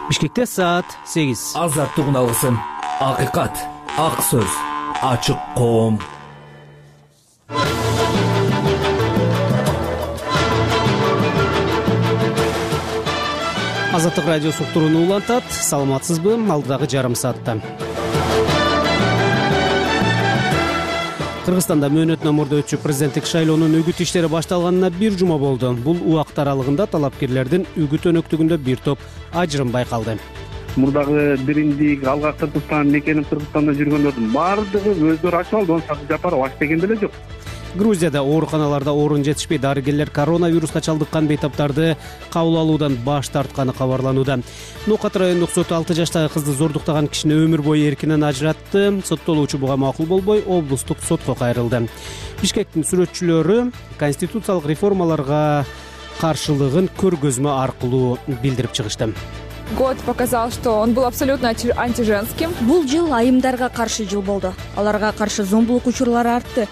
Бишкекте саат 8. Азаттык алгысын, акыйкат, ак сөз, ачык коом. Азаттык радиосу уктурууну улантат. Саламатсызбы? Алдыдагы жарым саатта Кыргызстанда мөөнөтүнөн мурда өтчү президенттик шайлоонун үгүт иштери башталганына бир жума болду. Бул убакыт аралыгында талапкерлердин үгүт өнөктүгүндө бир топ ажырым байкалды. Мурдагы бириндик алга Кыргызстан мекенип Кыргызстанда жүргөндөрдүн баардыгы өздөрү ачып алды, оны жапарып аш деген деле жок. Грузияда ооруканаларда орун жетишпей дарыгерлер коронавируска чалдыккан бейтаптарды кабыл алуудан баш тартканы кабарланууда. Нукат райондук соту 6 жаштагы кызды зордуктаган кишини өмүр бою эркинен ажыратты. Соттолуучу буга макул болбой, облустук сотко кайрылды. Бишкектин сүрөтчүлөрү конституциялык реформаларга каршылыгын көргөзмө аркылуу билдирип чыгышты. Год показал, что он был абсолютно антиженским. Бул жыл айымдарга каршы жыл болду. Аларга каршы зомбулук учурлары артты.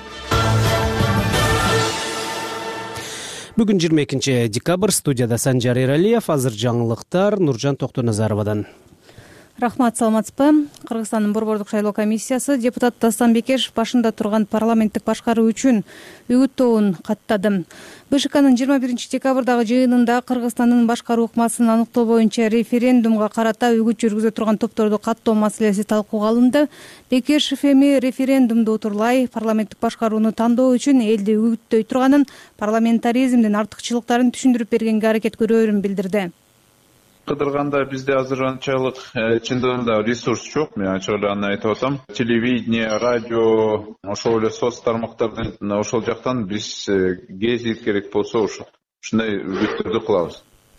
Бүгүн 22 декабрь, студияда Санжар Эралиев, азыр жаңылыктар Нуржан Токтоназаровадан. Рахмат, саламатсызбы? Кыргызстандын борбордук шайлоо комиссиясы депутат Дастан Бекешев башында турган парламенттик башкаруу үчүн үгүт тобун каттады. БШКнын 21 декабрдагы жыйынында Кыргызстандын башкаруу ыкмасын аныктоо боюнча референдумга карата үгүт жүргүзө турган топторду каттоо маселеси талкууга алынды. Бекешев эми референдумду утурлай парламенттик башкарууну тандоо үчүн элди үгүттөй турганын, парламентаризмдин артыкчылыктарын түшүндүрүп бергенге аракет көрөөрүн билдирди. Кыдырганда бизде азыр анчалык чындыгында ресурс жок. Мен ачык эле аны айтып атам. Телевидение, радио, ошол эле соц тармактардан ошол жактан биз гезит керек болсо ушундай үгүттөрдү кылабыз.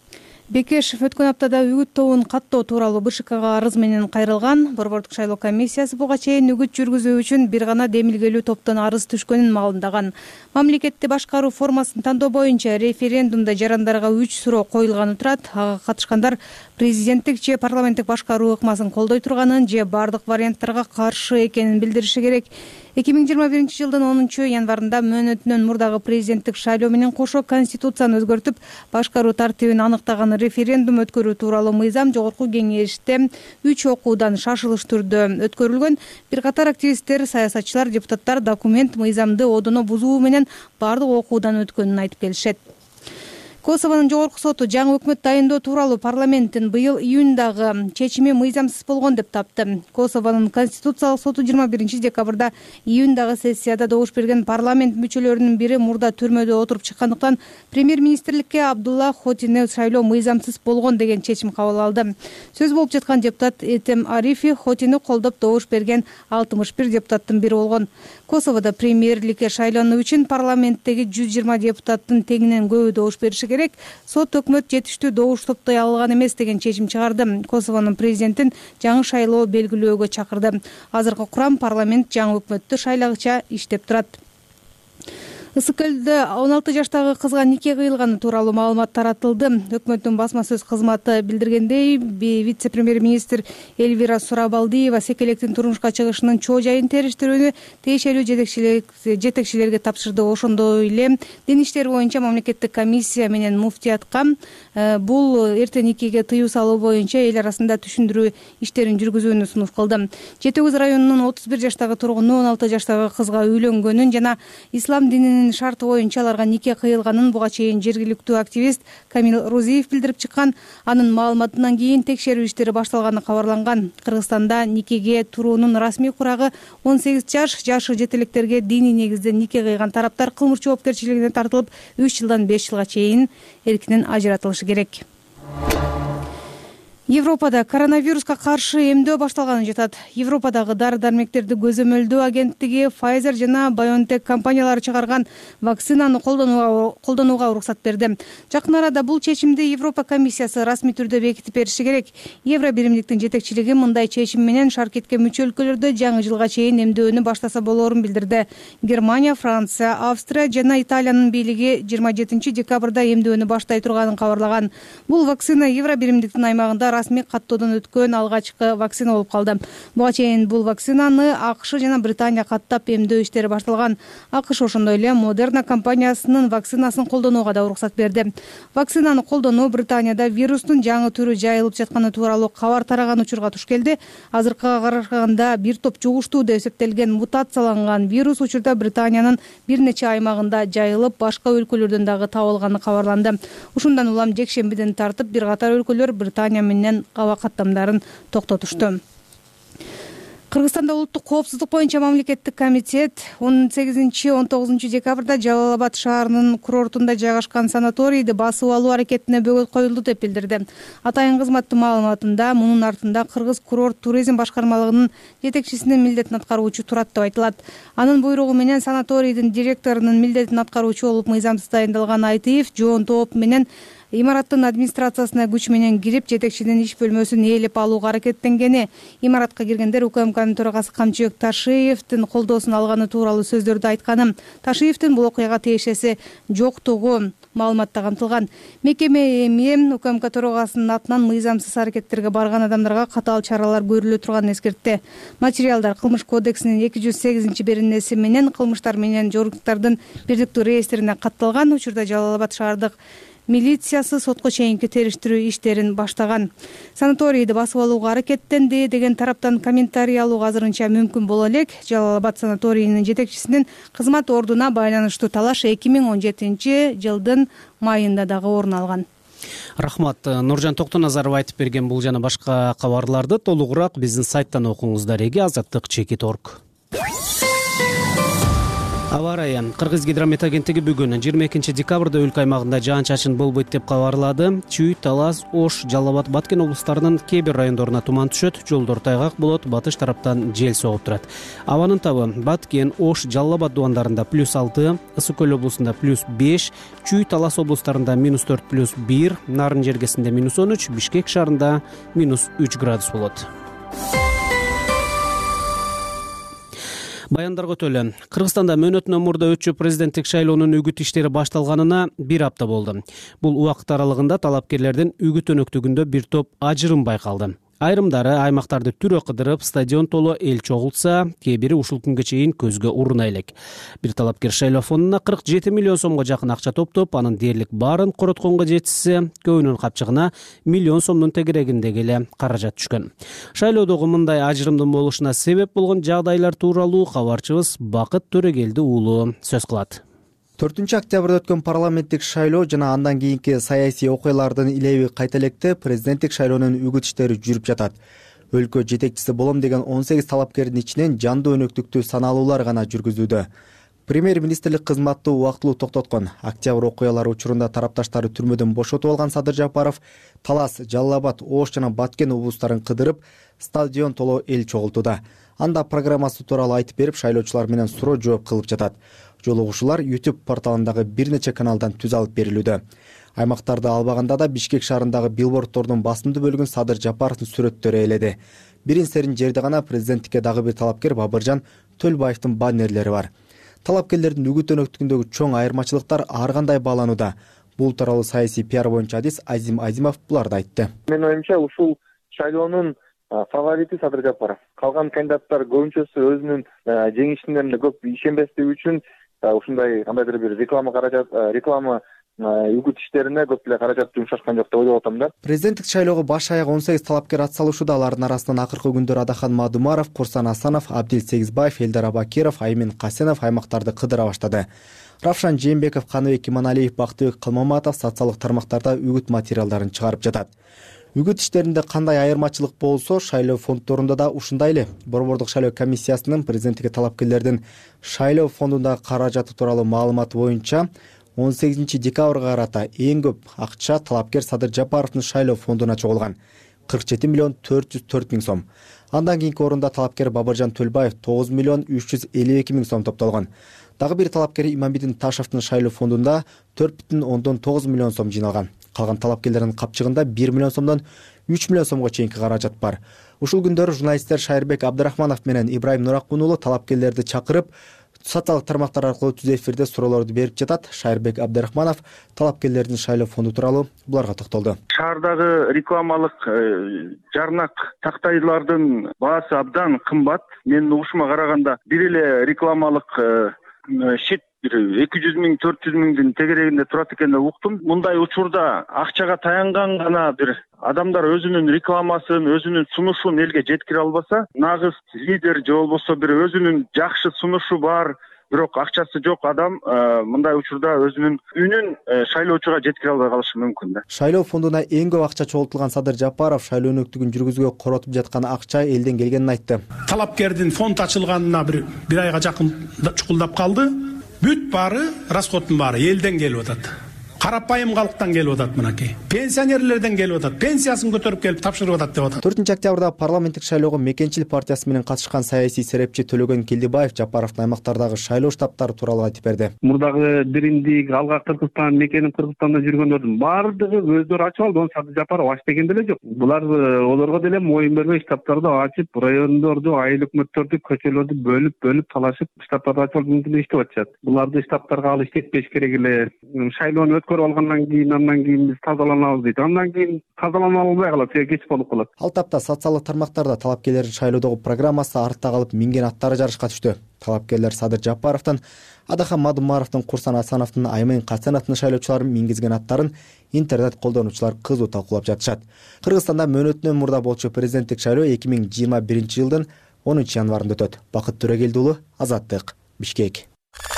Бекешев өткөн аптада үгүт тобун каттоо тууралуу БШКга арыз менен кайрылган. Борбордук шайлоо комиссиясы буга чейин үгүт жүргүзүү үчүн бир гана демилгелүү топтон арыз түшкөнүн маалымдаган. Мамлекетти башкаруу формасын тандоо боюнча референдумда жарандарга 3 суроо коюлганы турат. Ага катышкандар президенттик же парламенттик башкаруу ыкмасын колдой турганын же бардык варианттарга каршы экенин билдириши керек. 2021 жылдын 10 январында мөөнөтүнөн мурдагы президенттик шайлоо менен кошо конституцияны өзгөртүп, башкаруу тартибин аныктаган референдум өткөрүү тууралуу мыйзам жогорку кеңеште 3 окуудан шашылыш түрдө өткөрүлгөн. Бир катар активисттер, саясатчылар, депутаттар документ мыйзамды одоно бузуу менен бардык окуудан өткөнүн айтып келишет. Косовонун жогорку соту жаңы өкмөт дайындоо тууралуу парламенттин быйыл июндагы чечими мыйзамсыз болгон деп тапты. Косовонун конституциялык соту 21 декабрда июндагы сессияда добуш берген парламент мүчөлөрүнүн бири мурда түрмөдө отуруп чыккандыктан премьер-министрликке Абдулла Хотини шайлоо мыйзамсыз болгон деген чечим кабыл алды. Сөз болуп жаткан депутат Этем Арифи Хотини колдоп добуш берген 61 депутаттын бири болгон. Косоводо премьерликке шайлануу үчүн парламенттеги 120 депутаттын теңинен көбү добуш бериши керек. Сот өкмөт жетиштүү добуш топтой алган эмес деген чечим чыгарды. Косовонун президентин жаңы шайлоо белгилөөгө чакырды. Азыркы курам парламент жаңы өкмөттү шайлагыча иштеп турат. Ысык көлдө 16 жаштагы кызга нике кыйылганы тууралуу маалымат таратылды. Өкмөттүн басма сөз кызматы билдиргендей, вице-премьер-министр Эльвира Сурабалдиева секелектин турмушка чыгышынын чоо жайын териштирүүнү тиешелүү жетекчилерге тапшырды. Ошондой эле дин иштери боюнча мамлекеттик комиссия менен муфтиятка бул эрте никеге тыюу салуу боюнча эл арасында түшүндүрүү иштерин жүргүзүүнү сунуш кылды. Жети Өгүз районунун 31 жаштагы тургуну 16 жаштагы кызга үйлөнгөнүн жана ислам дининин шарты боюнча аларга нике кыйылганын буга чейин жергиликтүү активист Камил Рузиев билдирип чыккан. Анын маалыматынан кийин текшерүү иштери башталганы кабарланган. Кыргызстанда никеге туруунун расмий курагы 18 жаш. Жашы жетелектерге диний негизде нике кыйган тараптар кылмыш жоопкерчилигине тартылып 3 жылдан 5 жылга чейин эркинен ажыратылышы керек. Европада коронавируска каршы эмдөө башталганы жатат. Европадагы дары-дармектерди көзөмөлдөө агенттиги Pfizer жана BioNTech компаниялары чыгарган вакцинаны колдонууга уруксат берди. Жакын арада бул чечимди Европа комиссиясы расмий түрдө бекитип бериши керек. Евро биримдиктин жетекчилиги мындай чечим менен шаркетке мүчө өлкөлөрдө жаңы жылга чейин эмдөөнү баштаса болоорун билдирди. Германия, Франция, Австрия жана Италиянын бийлиги 27 декабрда эмдөөнү баштай турганын кабарлаган. Бул вакцина Евро биримдиктин аймагында расмий каттоодон өткөн алгачкы вакцина болуп калды. Буга чейин бул вакцинаны АКШ жана Британия каттап эмдөө иштери башталган. АКШ ошондой эле Moderna компаниясынын вакцинасын колдонууга да уруксат берди. Вакцинаны колдонуу Британияда вирустун жаңы түрү жайылып жатканы тууралуу кабар тараган учурга туш келди. Азыркыга караганда бир топ жугуштуу деп эсептелген мутацияланган вирус учурда Британиянын бир нече аймагында жайылып, башка өлкөлөрдөн дагы табылганы кабарланды. Ушундан улам жекшембиден тартып бир катар өлкөлөр Британия менен аба каттамдарын токтотушту. Кыргызстанда улуттук коопсуздук боюнча мамлекеттик комитет 18-19 декабрда Жалал Абад шаарынын курортунда жайгашкан санаторийди басып алуу аракетине бөгөт коюлду деп билдирди. Атайын кызматтын маалыматында мунун артында Кыргыз курорт туризм башкармалыгынын жетекчисинин милдетин аткаруучу турат деп айтылат. Анын буйругу менен санаторийдин директорунун милдетин аткаруучу болуп мыйзамсыз дайындалган Айтиев жоон топ менен имараттын администрациясына күч менен кирип, жетекчинин иш бөлмөсүн ээлеп алууга аракеттенгени, имаратка киргендер УКМКнын төрагасы Камчыбек Ташиевдин колдоосун алганы тууралуу сөздөрдү айтканы, Ташиевдин бул окуяга тиешеси жоктугу маалыматта камтылган. Мекеме эми УКМК төрагасынын атынан мыйзамсыз аракеттерге барган адамдарга катаал чаралар көрүлө турганын эскертти. Материалдар Кылмыш кодексинин 208-беренеси менен кылмыштар менен жоруктардын бирдиктүү реестрине катталган. Учурда Жалал Абад шаардык милициясы сотко чейинки териштирүү иштерин баштаган. Санаторийди басып алууга аракеттенди деген тараптан комментарий алуу азырынча мүмкүн боло элек. Жалал Абад санаторийинин жетекчисинин кызмат ордуна байланыштуу талаш 2017 жылдын майында дагы орун алган. Рахмат. Нуржан Токтоназаров айтып берген бул жана башка кабарларды толугураак биздин сайттан окуңуздар. Азаттык.org. Аба ырайы. Кыргыз гидромет агенттиги бүгүн 22 декабрда өлкө аймагында жаан-чачын болбойт деп кабарлады. Чүй, Талас, Ош, Жалал Абад, Баткен облустарынын кээ бир райондоруна туман түшөт, жолдор тайгак болот, батыш тараптан жел согуп турат. Абанын табы Баткен, Ош, Жалал Абад дубандарында +6, Ысык Көл облусунда +5, Чүй, Талас облустарында -4 +1, Нарын жергесинде -13, Бишкек шаарында -3 градус болот. Баяндарга өтөлө. Кыргызстанда мөөнөтүнөн мурда өтчү президенттик шайлоонун үгүт иштери башталганына 1 апта болду. Бул убакыт аралыгында талапкерлердин үгүт өнөктүгүндө бир топ ажырым байкалды. Айрымдары аймактарды түрө кыдырып, стадион толо эл чогултса, кээ бири ушул күнгө чейин көзгө уруна элек. Бир талапкер шайлоо фондуна 47 миллион сомго жакын акча топтоп, анын дээрлик баарын коротконго жетишсе, көбүнүн капчыгына миллион сомдун тегерегиндеги эле каражат түшкөн. Шайлоодогу мындай ажырымдын болушуна себеп болгон жагдайлар тууралуу кабарчыбыз Бакыт Төрөгелди уулу сөз кылат. 4-октябрда өткөн парламенттик шайлоо жана андан кийинки саясий окуялардын илеби кайта электе президенттик шайлоонун үгүт иштери жүрүп жатат. Өлкө жетекчиси болом деген 18 талапкердин ичинен жандуу өнөктүктүү саналуулар гана жүргүзүүдө. Премьер-министрлик кызматты убактылуу токтоткон. Октябрь окуялары учурунда тарапташтары түрмөдөн бошотуп алган Садыр Жапаров Талас, Жалал Абад, Ош жана Баткен облустарын кыдырып, стадион толо эл чогултууда. Анда программасы тууралуу айтып берип, шайлоочулар менен суроо жооп кылып жатат. Жолугушуулар YouTube порталындагы бир нече каналдан түз алып берилүүдө. Аймактарды албаганда да Бишкек шаарындагы билбордтордун басымдуу бөлүгүн Садыр Жапаровдун сүрөттөрү ээледи. Бирин серин жерде гана президенттикке дагы бир талапкер Бабыржан Төлбаевдин баннерлери бар. Талапкерлердин үгүт өнөктүгүндөгү чоң айырмачылыктар ар кандай бааланууда? Бул тууралуу саясий пиар боюнча адис Азим Азимов буларды айтты. Менин оюмча ушул шайлоонун фаворити Садыр Жапаров. Калган кандидаттар көбүнчөсү өзүнүн жеңишине көп ишенбестиги үчүн ушундай кандайдыр бир реклама үгүт иштерине көп эле каражат жумшашкан жок деп ойлоп атам да. Президенттик шайлоого баш аяк 18 талапкер атсалышууда. Алардын арасынан акыркы күндөр Адахан Мадумаров, Курсан Асанов, Абдил Сегизбаев, Элдар Абакиров, Аймин Касенов аймактарды кыдыра баштады. Равшан Жээнбеков, Каныбек Иманалиев, Бактыбек Кылмаматов социалдык тармактарда үгүт материалдарын чыгарып жатат. Үгүт иштеринде кандай айырмачылык болсо, шайлоо фонддорунда да ушундай эле. Борбордук шайлоо комиссиясынын президенттикке талапкерлердин шайлоо фондундагы каражаты тууралуу маалыматы боюнча 18 декабрга карата эң көп акча талапкер Садыр Жапаровдун шайлоо фондуна чогулган 47 миллион 404 миң сом. Андан кийинки орунда талапкер Бабыржан Төлбаев 9 миллион 352 миң сом топтолгон. Дагы бир талапкер Иманбидин Ташевдин шайлоо фондунда 4,9 миллион сом жиналган. Калган талапкерлердин капчыгында 1 миллион сомдон 3 миллион сомго чейинки каражат бар. Ушул күндөрү журналисттер Шайырбек Абдрахманов менен Ибраим Нуракун уулу талапкерлерди чакырып, социалдык тармактар аркылуу түз эфирде суроолорду берип жатат. Шайырбек Абдрахманов талапкерлердин шайлоо фонду тууралуу буларга токтолду. Шаардагы рекламалык жарнак тактайлардын баасы абдан кымбат. Менин угушума караганда бир эле рекламалык шит 200 миң 400 миңдин тегерегинде турат экен деп уктум. Мындай учурда акчага таянган гана бир адамдар өзүнүн рекламасын, өзүнүн сунушун элге жеткире албаса, нагыз лидер же болбосо бир өзүнүн жакшы сунушу бар, бирок акчасы жок адам мындай учурда өзүнүн үнүн шайлоочуга жеткире албай калышы мүмкүн да. Шайлоо фондуна эң көп акча чогултулган Садыр Жапаров шайлоо өнөктүгүн жүргүзүүгө коротуп жаткан акча элден келгенин айтты. Талапкердин фонд ачылганына бир айга жакын чукулдап калды. Бүт бары, расходтун бары элден келип атат. Карапайым калктан келип атат мынакей. Пенсионерлерден келип атат. Пенсиясын көтөрүп келип тапшырып атат деп атат. 4-октябрда парламенттик шайлоого Мекенчил партиясы менен катышкан саясий серепчи Төлөгөн Келдибаев Жапаровдун аймактардагы шайлоо штабтары тууралуу айтып берди. Мурдагы бириндик, алга Кыргызстан, Мекеним Кыргызстанда жүргөндөрдүн баардыгы өздөрү ачып алды. Садыр Жапаров ачты деген деле жок. Булар олорго деле моюн бербей штабтарды ачып, райондорду, айыл өкмөттөрдү, көчөлөрдү бөлүп талашып штабтарды ачып алып мүмкүн иштеп атышат. Буларды штабтарга алып иштетпеш керек эле. Шайлоону өткөрүп алгандан кийин андан кийин биз тазаланабыз дейт. Андан кийин тазалана албай калат, кеч болуп калат. Ал тапта социалдык тармактарда талапкерлердин шайлоодогу программасы артта калып минген аттары жарышка түштү. Талапкерлер Садыр Жапаровдун, Адахан Мадумаровдун, Курсан Асановдун, Аймын Касеновдун шайлоочуларын мингизген аттарын интернет колдонуучулар кызуу талкуулап жатышат. Кыргызстанда мөөнөтүнөн мурда болчу президенттик шайлоо 2021-жылдын 10-январында өтөт. Бакыт Төрөгелди уулу, Азаттык, Бишкек.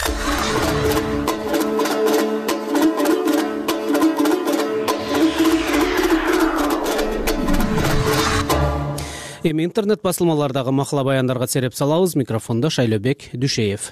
Эми интернет басылмалардагы макала баяндарга сереп салабыз. Микрофондо Шайлообек Дүшеев.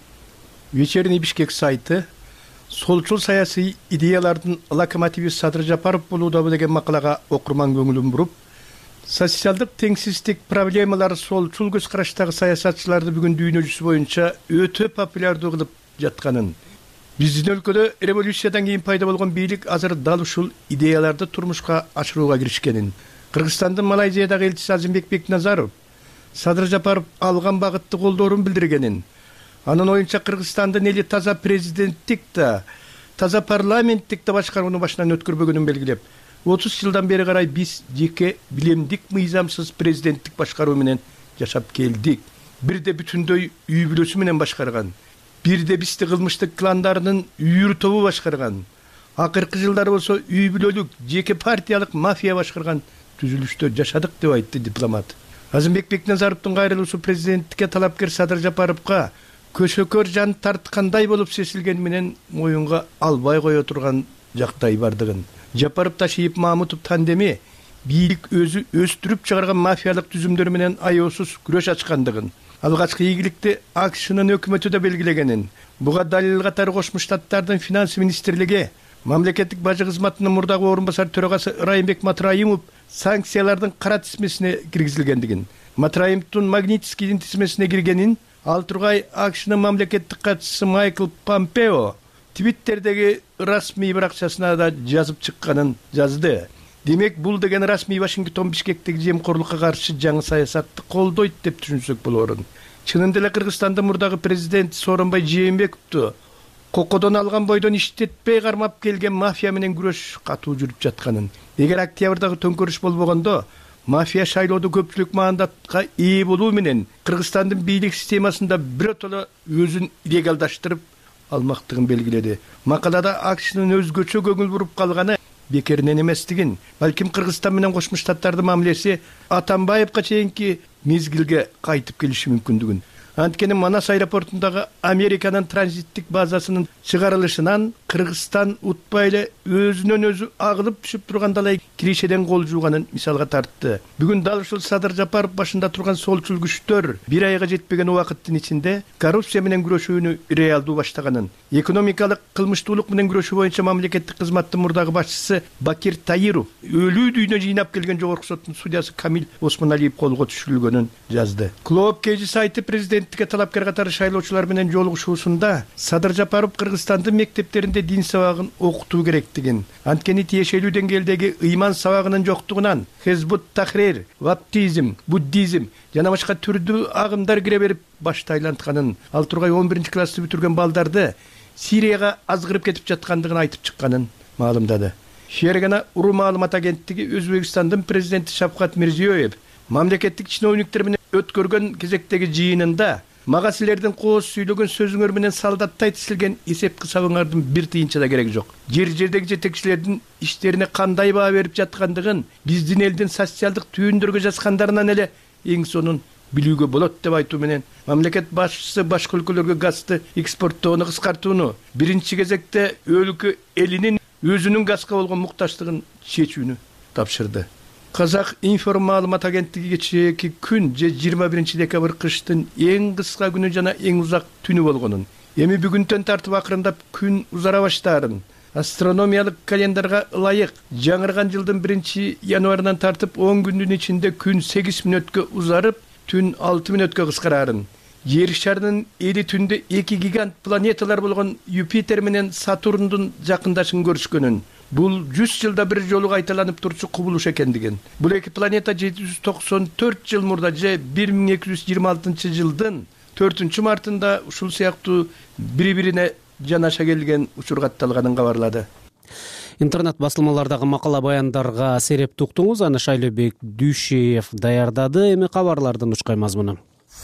Вечерний Бишкек сайты солчул саясий идеялардын локомотиви Садыр Жапаров болууда деген макалага окурман көңүлүн буруп, социалдык теңсиздик проблемалары солчул көз караштагы саясатчыларды бүгүн дүйнө жүзү боюнча өтө популярдуу кылып жатканын, биздин өлкөдө революциядан кийин пайда болгон бийлик азыр дал ушул идеяларды турмушка ашырууга киришкенин, Кыргызстандын Малайзиядагы элчиси Азимбек Бекназаров Садыр Жапаров алган багытты колдоорун билдиргенин, анын оюнча Кыргызстандын эли таза президенттик да, таза парламенттик да башкарууну башынан өткөрбөгөнүн белгилеп, 30 жылдан бери карай биз жеке билемдик мыйзамсыз президенттик башкаруу менен жашап келдик. Бирде бүтүндөй үй бүлөсү менен башкарган, бирде бизди кылмыштык кландарынын үйүр тобу башкарган, акыркы жылдары болсо үй бүлөлүк жеке партиялык мафия башкарган түзүлүштө жашадык деп айтты дипломат. Азимбек Бекназаровдун кайрылуусу президенттикке талапкер Садыр Жапаровго көшөкөр жан тарткандай болуп сезилгени менен моюнга албай кое турган жактай бардыгын, Жапаров Ташиев Мамутов тандеми бийлик өзү өстүрүп чыгарган мафиялык түзүмдөр менен аеосуз күрөш ачкандыгын, алгачкы ийгиликти АКШнын өкмөтү да белгилегенин, буга далил катары Кошмо Штаттардын финанс министрлиги, мамлекеттик бажы кызматынын мурдагы орун басар төрагасы Райымбек Матраимов санкциялардын кара тизмесине киргизилгендигин, Матраимовдун Магнитскийдин тизмесине киргенин, ал тургай АКШнын мамлекеттик катчысы Майкл Помпео Твиттердеги расмий баракчасына да жазып чыкканын жазды. Демек, бул деген расмий Вашингтон Бишкектеги жемкорлукка каршы жаңы саясатты колдойт деп түшүнсөк болорун. Чынында эле Кыргызстандын мурдагы президенти Сооронбай Жээнбековду кокодон алган бойдон иштетпей кармап келген мафия менен күрөш катуу жүрүп жатканын, эгер октябрдагы төңкөрүш болбогондо мафия шайлоодо көпчүлүк мандатка ээ болуу менен Кыргызстандын бийлик системасында биротоло өзүн легалдаштырып алмактыгын белгиледи. Макалада АКШнын өзгөчө көңүл буруп калганы бекеринен эместигин, балким Кыргызстан менен Кошмо Штаттардын мамилеси Атамбаевга чейинки мезгилге кайтып келиши мүмкүндүгүн. Анткени Манас аэропортундагы Американын транзиттик базасынын чыгарылышынан Кыргызстан утпай эле өзүнөн өзү агылып түшүп турган далай киришеден кол жууганын мисалга тартты. Бүгүн дал ушул Садыр Жапаров башында турган солчул күчтөр бир айга жетпеген убакыттын ичинде коррупция менен күрөшүүнү реалдуу баштаганын, экономикалык кылмыштуулук менен күрөшүү боюнча мамлекеттик кызматтын мурдагы башчысы Бакир Таиров өлүү дүйнө жыйнап келген жогорку соттун судьясы Камил Осмоналиев колго түшүрүлгөнүн жазды. Клоп Кежи сайты президенттикке талапкер катары шайлоочулар менен жолугушуусунда Садыр Жапаров Кыргызстандын мектептеринде мектептерде дин сабагын окутуу керектигин, анткени тиешелүү деңгээлдеги ыйман сабагынын жоктугунан Хезбут Тахрир, баптизм, буддизм жана башка түрдүү агымдар кире берип башты айлантканын, ал тургай 11 классты бүтүргөн балдарды Сирияга азгырып кетип жаткандыгын айтып чыкканын маалымдады. Шергана уру маалымат агенттиги Өзбекстандын президенти Шавкат Мирзиёев мамлекеттик чиновниктер менен өткөргөн кезектеги жыйынында мага силердин кооз сүйлөгөн сөзүңөр менен салдаттай тизилген эсеп кысабыңардын бир тыйынча да кереги жок. Жердеги жетекчилердин иштерине кандай баа берип жаткандыгын биздин элдин социалдык түйүндөргө жазгандарынан эле эң сонун билүүгө болот деп айтуу менен мамлекет башчысы башка өлкөлөргө газды экспорттоону кыскартууну, биринчи кезекте өлкө элинин өзүнүн газга болгон муктаждыгын чечүүнү тапшырды. Казак информ маалымат агенттиги кечээки күн же 21 декабрь кыштын эң кыска күнү жана эң узак түнү болгонун, эми бүгүнтөн тартып акырындап күн узара баштаарын, астрономиялык календарга ылайык жаңырган жылдын 1 январынан тартып 10 күндүн ичинде күн 8 мүнөткө узарып, түн 6 мүнөткө кыскарарын, жер шарынын эли түндө 2 гигант планеталар болгон Юпитер менен Сатурндун жакындашын көрүшкөнүн, бул 100 жылда бир жолу кайталанып турчу кубулуш экендигин, бул эки планета 794 жыл мурда же 1226 жылдын 4 мартында ушул сыяктуу бири-бирине жанаша келген учурга атталганын кабарлады. Интернет басылмалардагы макала баяндарга сереп туктуңуз, аны Шайлообек Дүйшеев даярдады. Эми кабарлардын учкай мазмуну.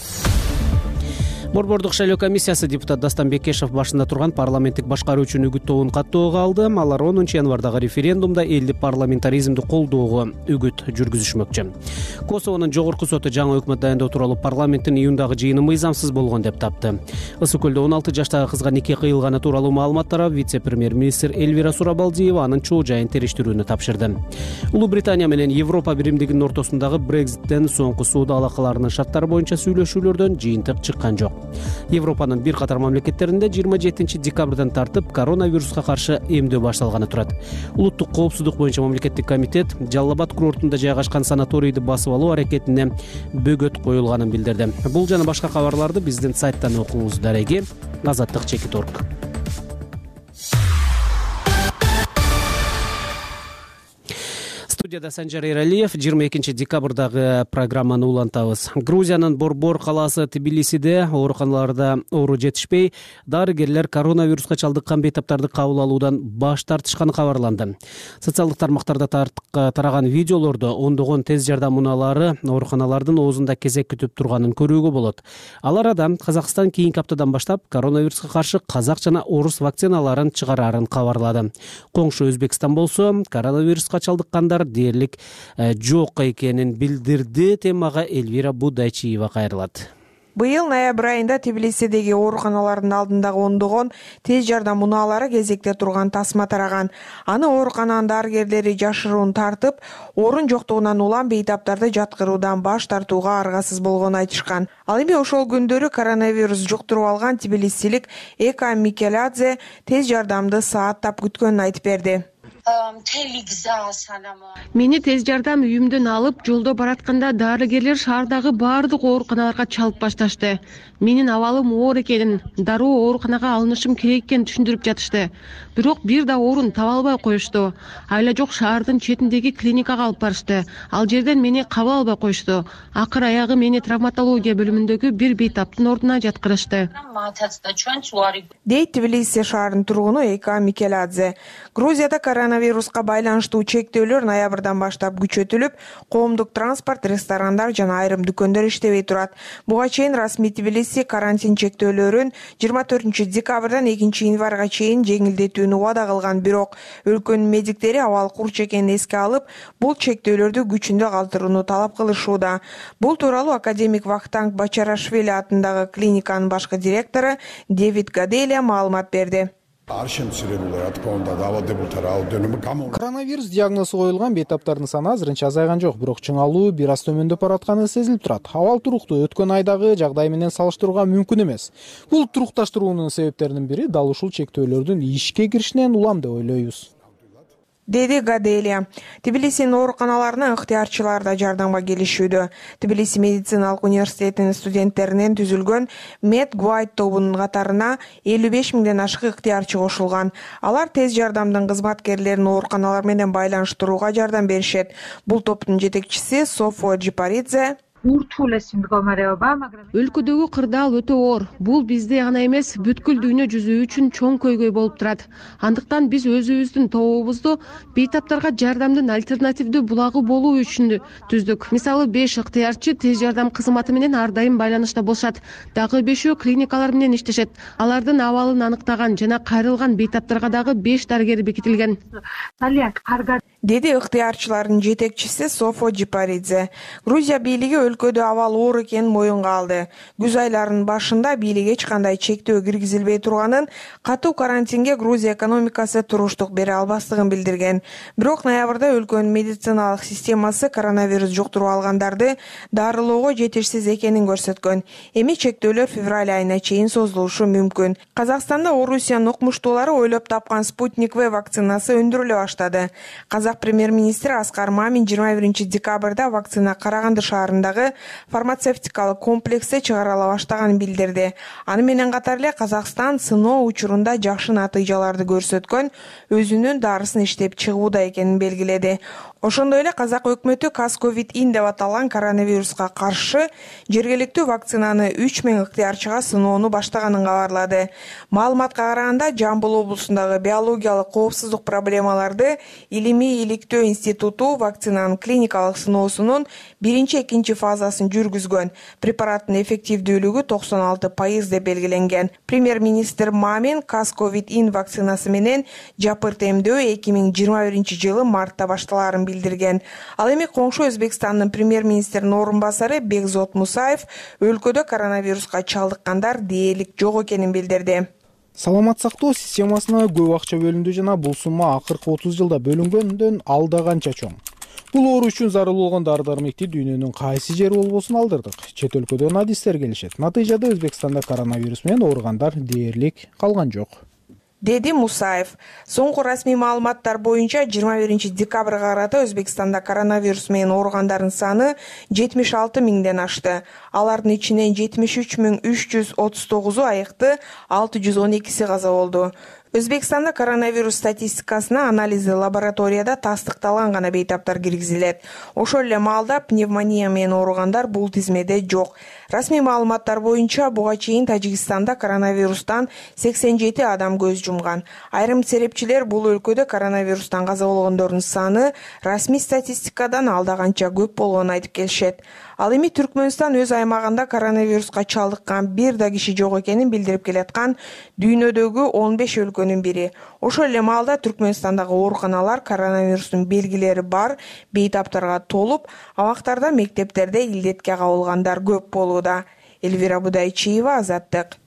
Борбордук шайлоо комиссиясы депутат Дастан Бекешев башында турган парламенттик башкаруучунун үгүт тобун каттоого алды. Алар 10 январдагы референдумда элди парламентаризмди колдоого үгүт жүргүзүшмөкчү. Косовонун жогорку соту жаңы өкмөт дайындоо тууралуу парламенттин июндагы жыйыны мыйзамсыз болгон деп тапты. Ысык көлдө 16 жаштагы кызга нике кыйылганы тууралуу маалымат тарап, вице-премьер-министр Эльвира Сурабалдиева анын чоо жайын териштирүүнү тапшырды. Улуу Британия менен Европа биримдигинин ортосундагы Брекситтен соңку соода алакаларынын шарттары боюнча сүйлөшүүлөрдөн жыйынтык чыккан жок. Европанын бир катар мамлекеттеринде 27 декабрдан тартып коронавируска каршы эмдөө башталганы турат. Улуттук коопсуздук боюнча мамлекеттик комитет Жалал Абад курортунда жайгашкан санаторийди басып алуу аракетине бөгөт коюлганын билдирди. Бул жана башка кабарларды биздин сайттан окуңуз. Дареги Азаттык.org. Студияда Санжар Эралиев. 22 декабрдагы программаны улантабыз. Грузиянын Борбор калаасы Тбилисиде ооруканаларда оору жетишпей, дарыгерлер коронавируска чалдыккан бейтаптарды кабыл алуудан баш тартышканы кабарланды. Социалдык тармактарда тараган видеолордо ондогон тез жардам унаалары ооруканалардын оозунда кезек күтүп турганын көрүүгө болот. Ал арада Казакстан кийинки аптадан баштап коронавируска каршы казак жана орус вакциналарын чыгарарын кабарлады. Коңшу Өзбекстан болсо коронавируска чалдыккандар дээрлик жок экенин билдирди. Темага Эльвира Будайчиева кайрылат. Быйыл ноябрь айында Тбилисидеги ооруканалардын алдындагы ондогон тез жардам унаалары кезекте турган тасма тараган. Аны оорукананын дарыгерлери жашыруун тартып, орун жоктугунан улам бейтаптарды жаткыруудан баш тартууга аргасыз болгонун айтышкан. Ал эми ошол күндөрү коронавирус жуктуруп алган тбилисилик Эка Микеладзе тез жардамды сааттап күткөнүн айтып берди. Мени тез жардам үйүмдөн алып, жолдо баратканда дарыгерлер шаардагы баардык ооруканаларга чалып башташты. Менин абалым оор экенин, дароо ооруканага алынышым керек экенин түшүндүрүп жатышты. Бирок бир да орун таба албай коюшту. Айла жок шаардын четиндеги клиникага алып барышты. Ал жерден мени кабыл албай коюшту. Акыр аягы мени травматология бөлүмүндөгү бир бейтаптын ордуна жаткырышты. Дейт Тбилиси шаарынын тургуну Эка Микеладзе. Грузияда коронавируска байланыштуу чектөөлөр ноябрдан баштап күчөтүлүп, коомдук транспорт, ресторандар жана айрым дүкөндөр иштебей турат. Буга чейин расмий Тбилиси карантин чектөөлөрүн 24 декабрдан 2 январга чейин жеңилдетүүнү убада кылган, бирок өлкөнүн медиктери абал курч экенин эске алып, бул чектөөлөрдү күчүндө калтырууну талап кылышууда. Бул тууралуу академик Вахтанг Бачарашвили атындагы клиниканын башкы директору Дэвид Гаделия маалымат берди. Коронавирус диагнозу коюлган бейтаптардын саны азырынча азайган жок, бирок чыңалуу бир аз төмөндөп баратканы сезилип турат. Абал туруктуу өткөн айдагы жагдай менен салыштырууга мүмкүн эмес. Бул турукташтыруунун себептеринин бири дал ушул чектөөлөрдүн ишке киришинен улам деп ойлойбуз. деди Гаделия. Тбилисинин ооруканаларына ыктыярчылар да жардамга келишүүдө. Тбилиси медициналык университетинин студенттеринен түзүлгөн Мед Гуайт тобунун катарына 55 миңден ашык ыктыярчы кошулган. Алар тез жардамдын кызматкерлерин ооруканалар менен байланыштырууга жардам беришет. Бул топтун жетекчиси Софо Джипаридзе өлкөдөгү кырдаал өтө оор. Бул бизде гана эмес, бүткүл дүйнө жүзү үчүн чоң көйгөй болуп турат. Андыктан биз өзүбүздүн тобубузду бейтаптарга жардамдын альтернативдүү булагы болуу үчүн түздүк. Мисалы 5 ыктыярчы тез жардам кызматы менен ар дайым байланышта болушат. Дагы 5 клиникалар менен иштешет. Алардын абалын аныктаган жана кайрылган бейтаптарга дагы 5 дарыгер бекитилген. Деди ыктыярчылардын жетекчиси Софо Джипаридзе. Грузия бийлиги өлкөдө абал оор экенин моюнга алды. Күз айларынын башында бийлик эч кандай чектөө киргизилбей турганын, катуу карантинге Грузия экономикасы туруштук бере албастыгын билдирген. Бирок ноябрда өлкөнүн медициналык системасы коронавирус жуктуруп алгандарды дарылоого жетишсиз экенин көрсөткөн. Эми чектөөлөр февраль айына чейин созулушу мүмкүн. Казакстанда Орусиянын окумуштуулары ойлоп тапкан Спутник В вакцинасы өндүрүлө баштады. Казак премьер-министри Аскар Мамин 21 декабрда вакцина Караганды шаарындагы фармацевтикалык комплексте чыгарыла баштаганын билдирди. Аны менен катар эле Казакстан сыноо учурунда жакшы натыйжаларды көрсөткөн өзүнүн дарысын иштеп чыгууда экенин белгиледи. Ошондой эле Казак өкмөтү Кас-Ковид-ин деп аталган коронавируска каршы жергиликтүү вакцинаны 3000 ыктыярчыга сыноону баштаганын кабарлады. Маалыматка караганда Жамбыл облусундагы биологиялык коопсуздук проблемаларды Илимий иликтөө институту вакцинанын клиникалык сыноосунун 1-2 фазасын жүргүзгөн. Препараттын эффективдүүлүгү 96% деп белгиленген. Премьер-министр Мамин Кас-Ковид-ин вакцинасы менен жапырт эмдөө 2021 жылы мартта башталарын билдирген. Ал эми коңшу Өзбекстандын премьер-министринин орун басары Бекзот Мусаев өлкөдө коронавируска чалдыккандар дээрлик жок экенин билдирди. Саламат сактоо системасына көп акча бөлүндү жана бул сумма акыркы 30 жылда бөлүнгөндөн алда канча чоң. Бул оору үчүн зарыл болгон дары-дармекти дүйнөнүн кайсы жери болбосун алдырдык. Чет өлкөдөн адистер келишет. Натыйжада Өзбекстанда коронавирус менен ооругандар дээрлик калган жок, деди Мусаев. Соңку расмий маалыматтар боюнча 21 декабрга карата Өзбекстанда коронавирус менен ооругандардын саны 76 миңден ашты. Алардын ичинен 73.339 айыкты, 612 каза болду. Өзбекстанда коронавирус статистикасына анализи лабораторияда тастыкталган гана бейтаптар киргизилет. Ошол эле маалда пневмония менен ооругандар бул тизмеде жок. Расмий маалыматтар боюнча буга чейин Тажикстанда коронавирустан 87 адам көз жумган. Айрым серепчилер бул өлкөдө коронавирустан каза болгондордун саны расмий статистикадан алда канча көп болгонун айтып келишет. Ал эми Түркмөнстан өз аймагында коронавируска чалдыккан бир да киши жок экенин билдирип келаткан дүйнөдөгү 15 өлкөнүн бири. Ошол эле маалда Түркмөнстандагы ооруканалар коронавирустун белгилери бар бейтаптарга толуп, абактарда мектептерде илдетке кабылгандар көп болууда. Элвира Будайчиева, Азаттык.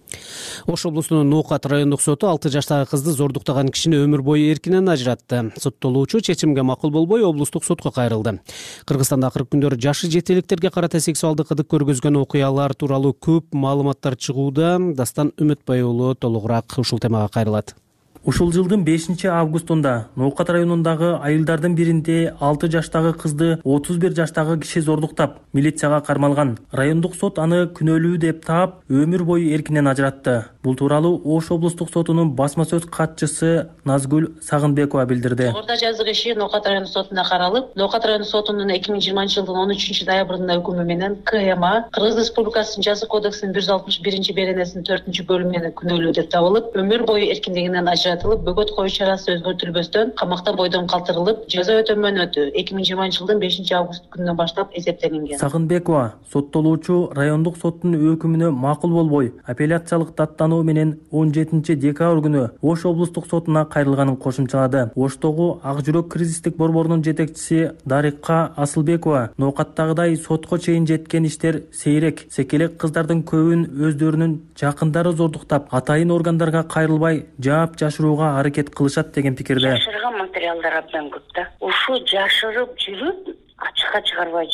Ош облусунун Ноокат райондук соту 6 жаштагы кызды зордуктаган кишини өмүр бою эркинен ажыратты. Соттолуучу чечимге макул болбой облустук сотко кайрылды. Кыргызстанда акыркы күндөрү жашы жетеликтерге карата сексуалдык кызык көргөзгөн окуялар тууралуу көп маалыматтар чыгууда. Дастан Үмүтбай уулу толугураак ушул темага кайрылат. Ушул жылдын 5 августунда Ноокат районундагы айылдардын биринде 6 жаштагы кызды 31 жаштагы киши зордуктап, милицияга кармалган. Райондук сот аны күнөөлүү деп таап, өмүр бою эркинен ажыратты. Бул тууралуу Ош облустук сотунун басма сөз катчысы Назгүл Сагынбекова билдирди. Жогоруда жаздык иши Ноокат райондук сотуна каралып, Ноокат райондук сотунун 2020 жылдын 13 ноябрында өкүмү менен КМА Кыргыз Республикасынын жаза кодексинин 161 беренесинин 4 бөлүмү менен күнөөлүү деп табылып, өмүр бою эркиндигинен ажыратылып, бөгөт коюу чарасы өзгөртүлбөстөн камакта бойдон калтырылып, жаза өтөө мөөнөтү 2020 жылдын 5 август күнүнөн баштап эсептелинген. Сагынбекова соттолуучу райондук соттун өкүмүнө макул болбой, апелляциялык даттануу менен 17 декабрь күнү Ош облустук сотуна кайрылганын кошумчалады. Оштогу Ак жүрөк кризистик борборунун жетекчиси Дарыкка Асылбекова Ноокаттагыдай сотко чейин жеткен иштер сейрек, секелек кыздардын көбүн өздөрүнүн жакындары зордуктап, атайын органдарга кайрылбай жаап жашырууга аракет кылышат деген пикирде. Жашырган материалдар абдан көп да. Ушу жашырып жүрүп, ачыкка чыгарбай жүрүп,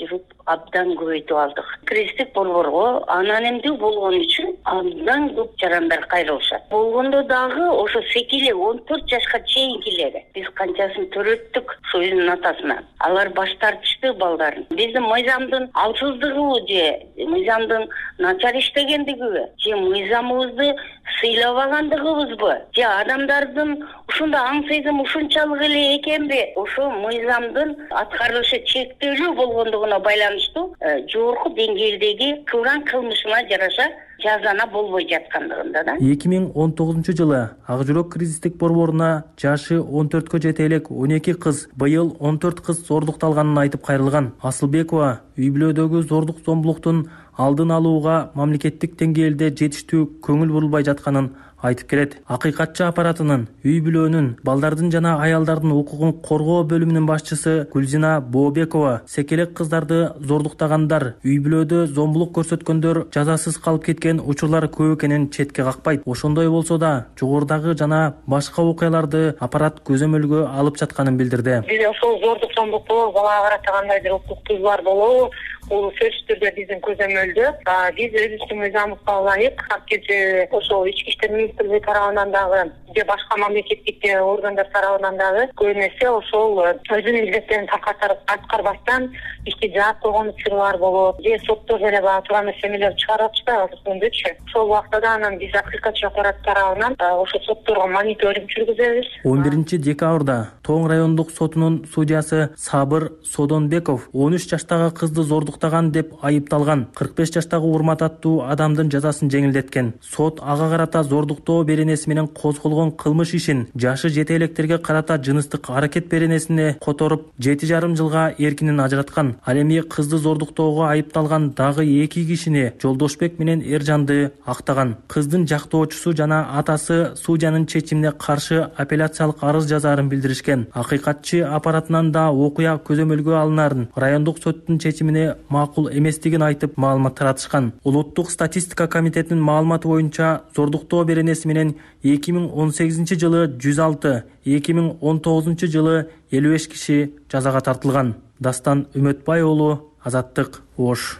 абдан көбөйтүп алдык. Кризистик борборго анан эмдүү болгон үчүн абдан көп жарандар кайрылышат. Болгондо дагы ошо секиле 14 жашка чейинкилери биз канчасын төрөттүк ошо өзүнүн атасына. Алар баш тартышты балдарын. Биздин мыйзамдын алсыздыгыбы же мыйзамдын начар иштегендигиби же мыйзамыбызды сыйлабагандыгыбызбы же адамдардын ушунда аң сезим ушунчалык эле экенби, ошо мыйзамдын аткарылышы чектелүү болгондугуна байланыштуу жогорку деңгээлдеги кылган кылмышына жараша жазана болбой жаткандыгында да. 2019 Ак жүрөк кризистик борборуна жашы 14кө жете элек 12 кыз, быйыл 14 кыз зордукталганын айтып кайрылган. Асылбекова үй бүлөдөгү зордук зомбулуктун алдын алууга мамлекеттик деңгээлде жетиштүү көңүл бурулбай жатканын айтып келет. Акыйкатчы аппаратынын үй бүлөнүн, балдардын жана аялдардын укугун коргоо бөлүмүнүн башчысы Гүлзина Бообекова секелек кыздарды зордуктагандар, үй бүлөдө зомбулук көрсөткөндөр жазасыз калып кеткен учурлар көп экенин четке какпайт. Ошондой болсо да жогорудагы жана башка окуяларды аппарат көзөмөлгө алып жатканын билдирди. Биз ошол зордук зомбулукту балага карата кандайдыр укуктуу бар болобу? Бул сөзсүз түрдө биздин көзөмөлдө. Биз өзүбүздүн мыйзамыбызга ылайык, акче ошол ички иштер министрлиги тарабынан дагы же башка мамлекеттик органдар тарабынан дагы көп нерсе ошол өзүнүн милдеттерин аткарбастан ишти жаап койгон учурлар болот. Же соттор деле баа турган нерселер чыгарып атышпайбы азыркүндөчү. Ошол убакта да анан биз акыйкатчы аппарат тарабынан ошо сотторго мониторинг жүргүзөбүз. 11 декабрда Тоң райондук сотунун судьясы Сабыр Содонбеков 13 жаштагы кызды зордуктаган деп айыпталган 45 жаштагы Урмат аттуу адамдын жазасын жеңилдеткен. Сот ага карата зордуктоо беренеси менен козголгон кылмыш ишин жашы жете электерге карата жыныстык аракет беренесине которуп 7,5 жылга эркинен ажыраткан. Ал эми кызды зордуктоого айыпталган дагы 2 кишини Жолдошбек менен Эржанды актаган. Кыздын жактоочусу жана атасы судьянын чечимине каршы апелляциялык арыз жазаарын билдиришкен. Акыйкатчы аппаратынан да окуя көзөмөлгө алынарын, райондук соттун чечимине макул эместигин айтып маалымат таратышкан. Улуттук статистика комитетинин маалыматы боюнча зордуктоо беренеси менен 2018 жылы 106, 2019 жылы 55 киши жазага тартылган. Дастан Үмөтбай уулу, Азаттык, Ош.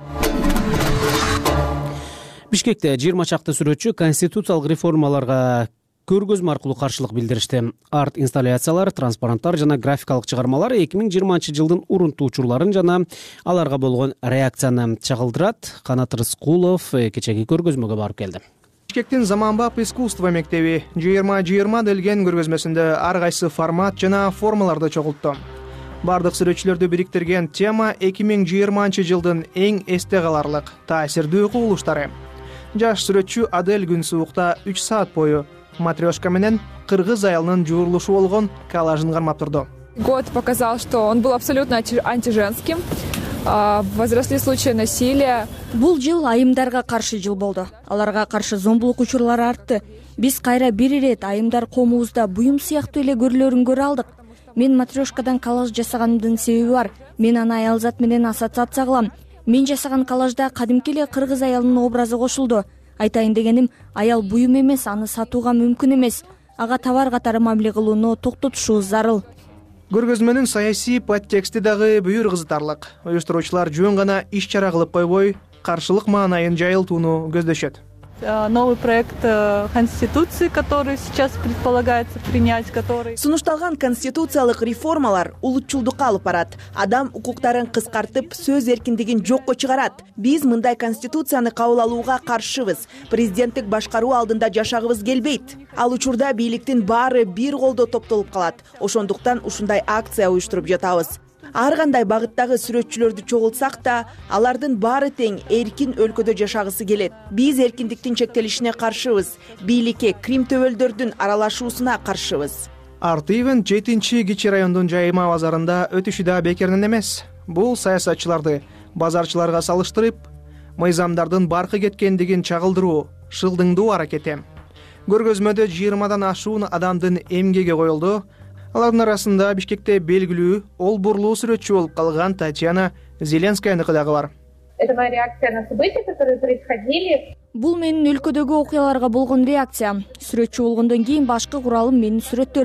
Бишкекте 20 чакты сүрөтчү конституциялык реформаларга көргөзмө аркылуу каршылык билдиришти. Арт инсталляциялар, транспаранттар жана графикалык чыгармалар 2020 жылдын урунтуу учурларын жана аларга болгон реакцияны чагылдырат. Канат Рыскулов кечеги көргөзмөгө барып келди. Бишкектин Заманбап искусство мектеби 2020 делген көргөзмөсүндө ар кайсы формат жана формаларды чогултту. Бардык сүрөтчүлөрдү бириктирген тема 2020 жылдын эң эсте каларлык таасирдүү кубулуштары. Жаш сүрөтчү Адель Күнсуукта 3 саат бою матрешка менен кыргыз аялынын жуурулушу болгон коллажын кармап турду. Год показал, что он был абсолютно антиженским. Возросли случаи насилия. Бул жыл айымдарга каршы жыл болду. Аларга каршы зомбулук учурлары артты. Биз кайра бир ирет айымдар коомубузда буюм сыяктуу эле көрүлөрүн көрө алдык. Мен матрешкадан коллаж жасаганымдын себеби бар. Мен аны аялзат менен ассоциация кылам. Мен жасаган коллажда кадимки эле кыргыз аялынын образы кошулду. Айтайын дегеним, аял буюм эмес, аны сатууга мүмкүн эмес. Ага товар катары мамиле кылууну токтотушубуз зарыл. Көргөзмөнүн саясий подтексти дагы бүйүр кызытарлык. Уюштуруучулар жөн гана иш чара кылып койбой, каршылык маанайын жайылтууну көздөшөт. Новый проект Конституции, который сейчас предполагается принять, который... Сунушталган конституциялык реформалар улутчулдукка алып барат. Адам укуктарын кыскартып, сөз эркиндигин жокко чыгарат. Биз мындай конституцияны кабыл алууга каршыбыз. Президенттик башкаруу алдында жашагыбыз келбейт. Ал учурда бийликтин баары бир колдо топтолуп калат. Ошондуктан ушундай акция уюштуруп жатабыз. Ар кандай багыттагы сүрөтчүлөрдү чогултсак да, алардын баары тең эркин өлкөдө жашагысы келет. Биз эркиндиктин чектелишине каршыбыз. Бийликке, Крим төбөлдөрдүн аралашуусуна каршыбыз. Артивен 7-чи кичи райондун жайма базарында өтүшү да бекеринен эмес. Бул саясатчыларды базарчыларга салыштырып, мыйзамдардын баркы кеткендигин чагылдыруу шылдыңдуу аракети. Көргөзмөдө 20дан ашуун адамдын эмгеги коюлду. Алардын арасында Бишкекте белгилүү, олбурлуу сүрөтчү болуп калган Татьяна Зеленскаяныкы дагы бар. Это моя реакция на события, которые происходили. Бул менин өлкөдөгү окуяларга болгон реакция. Сүрөтчү болгондон кийин башкы куралым менин сүрөттөрүм.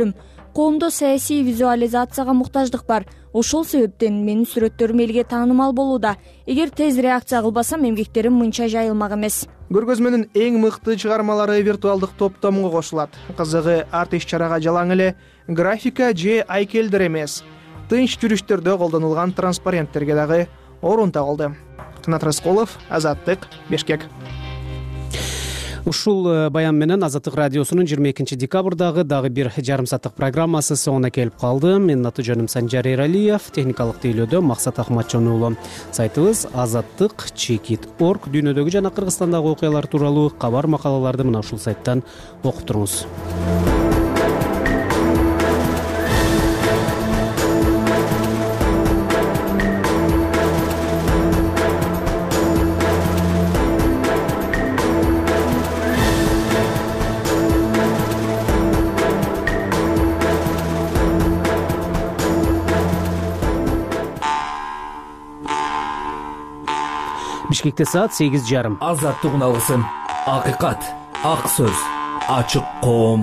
коомдо саясий визуализацияга муктаждык бар. Ошол себептен менин сүрөттөрүм элге таанымал болууда. Эгер тез реакция кылбасам, эмгектерим мынча жайылмак эмес. Көргөзмөнүн эң мыкты чыгармалары виртуалдык топтомго кошулат. Кызыгы арт иш-чарага жалаң эле графика же айкелдер эмес, тынч жүрүштөрдө колдонулган транспаренттерге дагы орун табылды. Канат Рыскулов, Азаттык, Бишкек. Ушул баян менен Азаттык радиосунун 22 декабрдагы дагы бир жарым сааттык программасы соңуна келип калды. Менин аты жөнүм Санжар Эралиев, техникалык тейлөөдө Максат Ахматжон уулу. Сайтыбыз azattik.org. Дүйнөдөгү жана Кыргызстандагы окуялар тууралуу кабар макалаларды мына ушул сайттан окуп туруңуз. Бишкекте саат 8:30. Азаттык уналгысын. Акыйкат, ак сөз, ачык коом.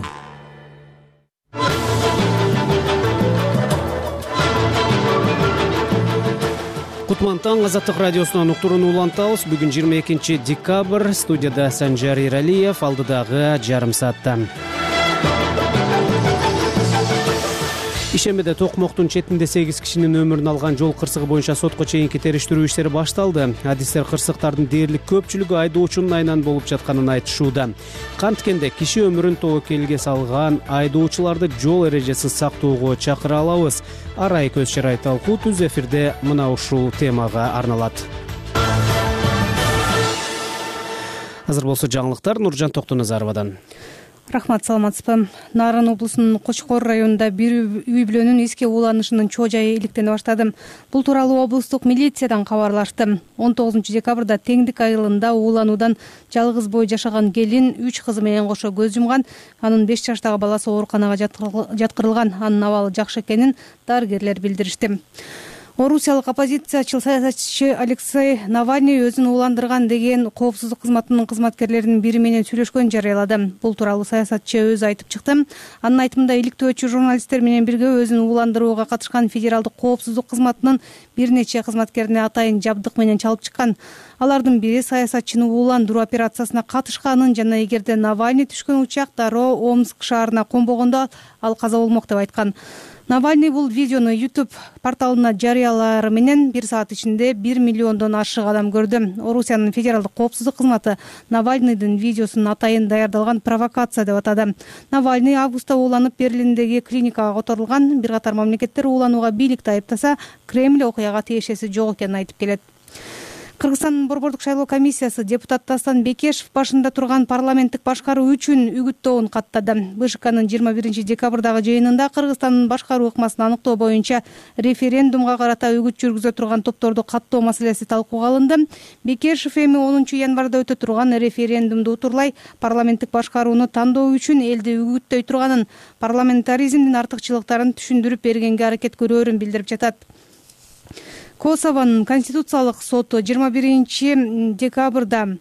Кутман таң, Азаттык радиосунан уктурууну улантабыз. Бүгүн 22 декабрь, студияда Санжар Эралиев, алдыдагы жарым саатта. Ишембиде Токмоктун четинде 8 кишинин өмүрүн алган жол кырсыгы боюнча сотко чейинки териштирүү иштери башталды. Адистер кырсыктардын дээрлик көпчүлүгү айдоочунун айынан болуп жатканын айтышууда. Канткенде киши өмүрүн тобокелге салган айдоочуларды жол эрежесин сактоого чакыра алабыз. Арай көз чарай талкуу түз эфирде мына ушул темага арналат. Азыр болсо жаңылыктар Нуржан Токтоназаровадан. Рахмат, саламатсызбы. Нарын облусунун Кочкор районунда бир үй бүлөнүн эске ууланышынын чоо жайы иликтене баштады. Бул тууралуу облустук милициядан кабарлашты. 19 декабрда Теңдик айылында уулануудан жалгыз бой жашаган келин 3 кызы менен кошо көз жумган. Анын 5 жаштагы баласы ооруканага жаткырылган. Анын абалы жакшы экенин дарыгерлер билдиришти. Орусиялык оппозициячыл саясатчы Алексей Навальный өзүн ууландырган деген коопсуздук кызматынын кызматкерлеринин бири менен сүйлөшкөнүн жарыялады. Бул тууралуу саясатчы өзү айтып чыкты. Анын айтымында иликтөөчү журналисттер менен бирге өзүн ууландырууга катышкан федералдык коопсуздук кызматынын бир нече кызматкерине атайын жабдык менен чалып чыккан. Алардын бири саясатчыны ууландыруу операциясына катышканын жана эгерде Навальный түшкөн учак дароо Омск шаарына конбогондо ал каза болмок деп айткан. Навальный бул видеону YouTube порталына жарыялары менен 1 саат ичинде 1 миллиондон ашык адам көрдү. Орусиянын федералдык коопсуздук кызматы Навальныйдын видеосун атайын даярдалган провокация деп атады. Навальный августта ууланып Берлиндеги клиникага которулган. Бир катар мамлекеттер ууланууга бийликти айыптаса, Кремль окуяга тиешеси жок экенин айтып келет. Кыргызстандын борбордук шайлоо комиссиясы депутат Дастан Бекешев башында турган парламенттик башкаруу үчүн үгүттөөнү каттады. БШКнын 21 декабрдагы жыйынында Кыргызстандын башкаруу ыкмасын аныктоо боюнча референдумга карата үгүт жүргүзө турган топторду каттоо маселеси талкууга алынды. Бекешев эми 10 январда өтө турган референдумду утурлай парламенттик башкарууну тандоо үчүн элди үгүттөй турганын, парламентаризмдин артыкчылыктарын түшүндүрүп бергенге аракет көрөөрүн билдирип жатат. Косованын Конституциялык соту 21 декабрда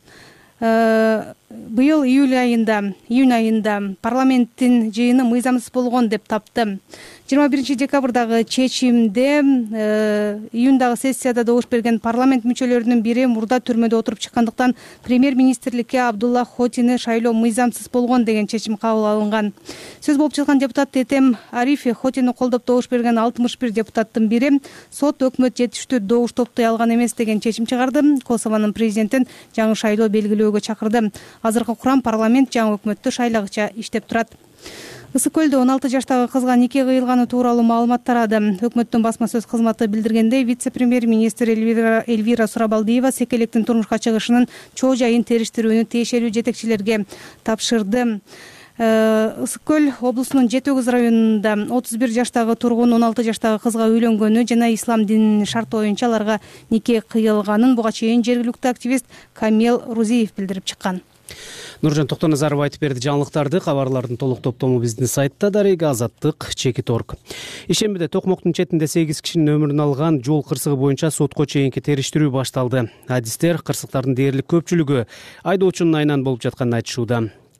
быйыл июнь айында парламенттин жыйыны мыйзамсыз болгон деп тапты. 21 декабрдагы чечимде июндагы сессияда добуш берген парламент мүчөлөрүнүн бири мурда түрмөдө отуруп чыккандыктан премьер-министрликке Абдулла Хотини шайлоо мыйзамсыз болгон деген чечим кабыл алынган. Сөз болуп жаткан депутат Этем Арифи Хотини колдоп добуш берген 61 депутаттын бири сот өкмөт жетиштүү добуш топтой алган эмес деген чечим чыгарды. Косованын президентин жаңы шайлоо белгилөөгө чакырды. Азыркы курам парламент жаңы өкмөттү шайлагыча иштеп турат. Ысык көлдө 16 жаштагы кызга нике кыйылганы тууралуу маалымат тарады. Өкмөттүн басма сөз кызматы билдиргендей, вице-премьер-министр Эльвира Сурабалдиева секелектин турмушка чыгышынын чоо жайын териштирүүнү тиешелүү жетекчилерге тапшырды. Ысык көл облусунун Жети Өгүз районунда 31 жаштагы тургун 16 жаштагы кызга үйлөнгөнү жана ислам дининин шарты боюнча аларга нике кыйылганын буга чейин жергиликтүү активист Камел Рузиев билдирип чыккан. Нуржан Токтоназаров айтып берди жаңылыктарды. Кабарлардын толук топтому биздин сайтта дареги azattik.org. Ишембиде Токмоктун четинде 8 кишинин өмүрүн алган жол кырсыгы боюнча сотко чейинки териштирүү башталды. Адистер кырсыктардын дээрлик көпчүлүгү айдоочунун айынан болуп жатканын айтышууда.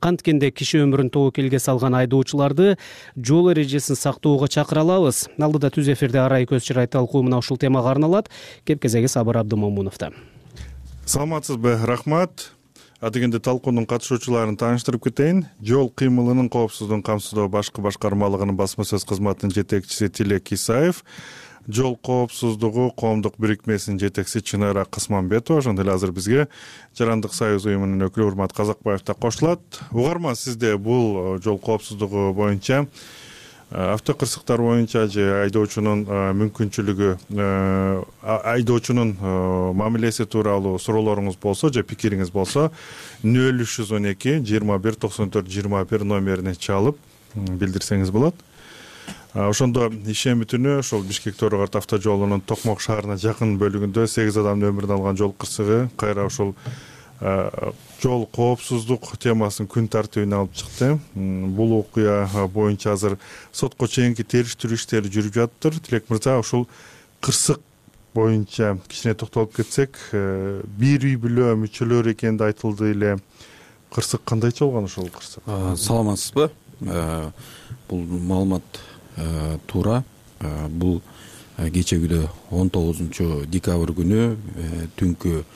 канткенде киши өмүрүн тобокелге салган айдоочуларды жол эрежесин сактоого чакыра алабыз. Алдыда түз эфирде арай көз чырай талкуу мына ушул темага арналат. Кепкезеги Сабыр Абдымомуновдо. Саламатсызбы, рахмат. Адегенде талкуунун катышуучуларын тааныштырып кетейин. Жол кыймылынын коопсуздугун камсыздоо башкы башкармалыгынын басма сөз кызматынын жетекчиси Тилек Исаев, жол коопсуздугу коомдук бирикмесинин жетекчиси Чынара Кысманбетова, ошондой эле азыр бизге Жарандык союз уюмунун өкүлү Урмат Казакбаев да кошулат. Угарман, сизде бул жол коопсуздугу боюнча, автокырсыктар боюнча же айдоочунун мүмкүнчүлүгү, айдоочунун мамилеси тууралуу суроолоруңуз болсо же пикириңиз болсо 0312 21 94 21 номерине чалып билдирсеңиз болот. Ошондо ишемби түнү ошол Бишкек Торогорт автожолунун Токмок шаарына жакын бөлүгүндө 8 адамдын өмүрүн алган жол кырсыгы кайра ошол жол коопсуздук темасын күн тартибине алып чыкты. Бул окуя боюнча азыр сотко чейинки териштирүү иштери жүрүп жатыр. Тилек мырза, ушул кырсык боюнча кичине токтолуп кетсек, бир үй бүлө мүчөлөрү экени айтылды эле. Кырсык кандайча болгон ошол кырсык? Саламатсызбы? Бул маалымат туура. Бул кечегүдө 19 декабрь күнү түнкү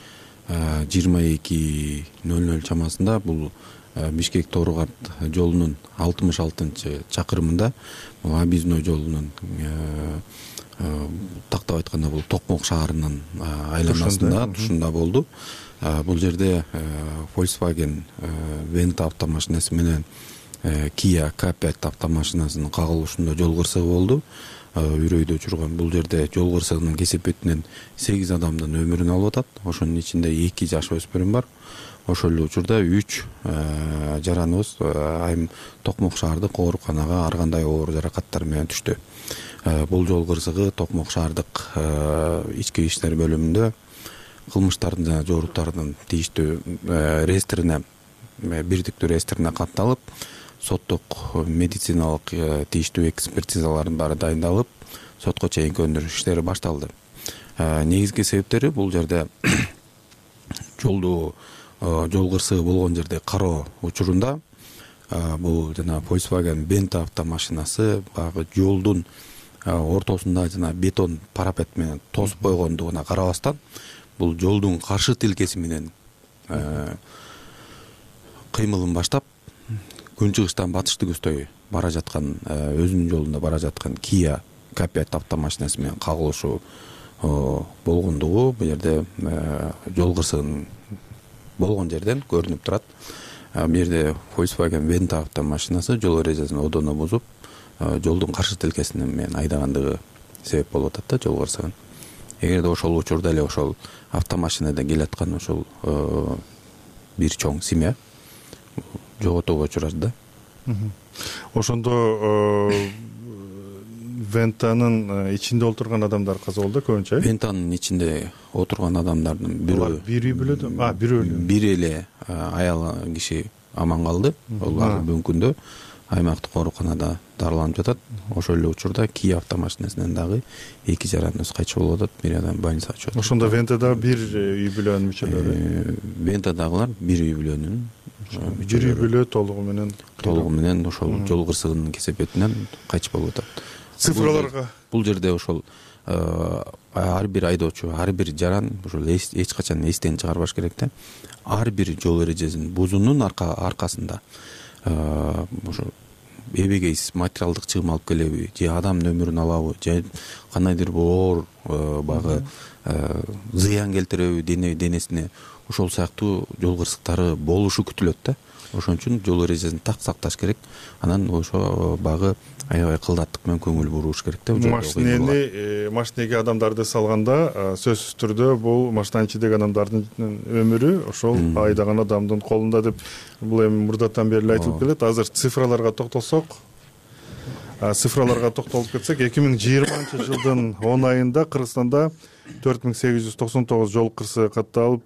22:00 чамасында бул Бишкек Торогорт жолунун 66-чакырымында, бул объездной жолунун тактап айтканда бул Токмок шаарынын айланасында тушунда болду. Бул жерде Volkswagen Venta автомашинасы менен Kia K5 автомашинасынын кагылышында жол кырсыгы болду. Үрөйдө учурган бул жерде жол кырсыгынын кесепетинен 8 адамдын өмүрүн алып атат. Ошонун ичинде 2 жаш өспүрүм бар. Ошол эле учурда 3 жараныбыз айым Токмок шаардык ооруканага ар кандай оор жаракаттар менен түштү. Бул жол кырсыгы Токмок шаардык ички иштер бөлүмүндө кылмыштардын жана жооруктардын тийиштүү реестрине, бирдиктүү реестрине катталып, соттук медициналык тийиштүү экспертизалардын баары дайындалып, сотко чейинки өндүрүш иштери башталды. Негизги себептери бул жерде жол кырсыгы болгон жерде кароо учурунда бул жана Volkswagen Venta автомашинасы багы жолдун ортосунда жана бетон парапет менен тосуп койгондугуна карабастан, бул жолдун каршы тилкеси менен кыймылын баштап күнчыгыштан батышты көздөй бара жаткан, өзүнүн жолунда бара жаткан Kia K5 автомашинасы менен кагылышуу болгондугу бул жерде жол кырсыгынын болгон жерден көрүнүп турат. Бул жерде Volkswagen Venta автомашинасы жол эрежесин одоно бузуп, жолдун каршы тилкесин менен айдагандыгы себеп болуп атат да жол кырсыгын. Эгерде ошол учурда эле ошол автомашинада келаткан ошол бир чоң семья жоготууга учурат да. Ошондо Вентанын ичинде отурган адамдар каза болду көбүнчө. Вентанын ичинде отурган адамдардын бирөө бир үй бүлөдө, бир эле аял киши аман калды. Алар бүгүнкү күндө аймактык ооруканада дарыланып жатат. Ошол эле учурда Kia автомашинасынан дагы 2 жараныбыз кайтыш болуп атат, бир адам больницага чыгат. Ошондо Вентада бир үй бүлөнүн мүчөлөрү. Вентадагылар бир үй бүлөнүн бир үй бүлө толугу менен ошол жол кырсыгынын кесепетинен кайтыш болуп атат. Цифраларга бул жерде ошол ар бир айдоочу, ар бир жаран ошол эч качан эстен чыгарбаш керек да. Ар бир жол эрежесин бузуунун аркасында ошо эбегейсиз материалдык чыгым алып келеби, же адамдын өмүрүн алабы, же кандайдыр оор багы зыян келтиреби денесине, ошол сыяктуу жол кырсыктары болушу күтүлөт да. Ошон үчүн жол эрежесин так сакташ керек. Анан ошо багы аябай кылдаттык менен көңүл буруш керек да. Машинеге адамдарды салганда сөзсүз түрдө бул машинанын ичиндеги адамдардын өмүрү ошол айдаган адамдын колунда деп бул эми мурдатан бери айтылып келет. Азыр цифраларга токтолсок, токтолуп кетсек, 2020-жылдын 10 айында Кыргызстанда 4899 жол кырсыгы катталып,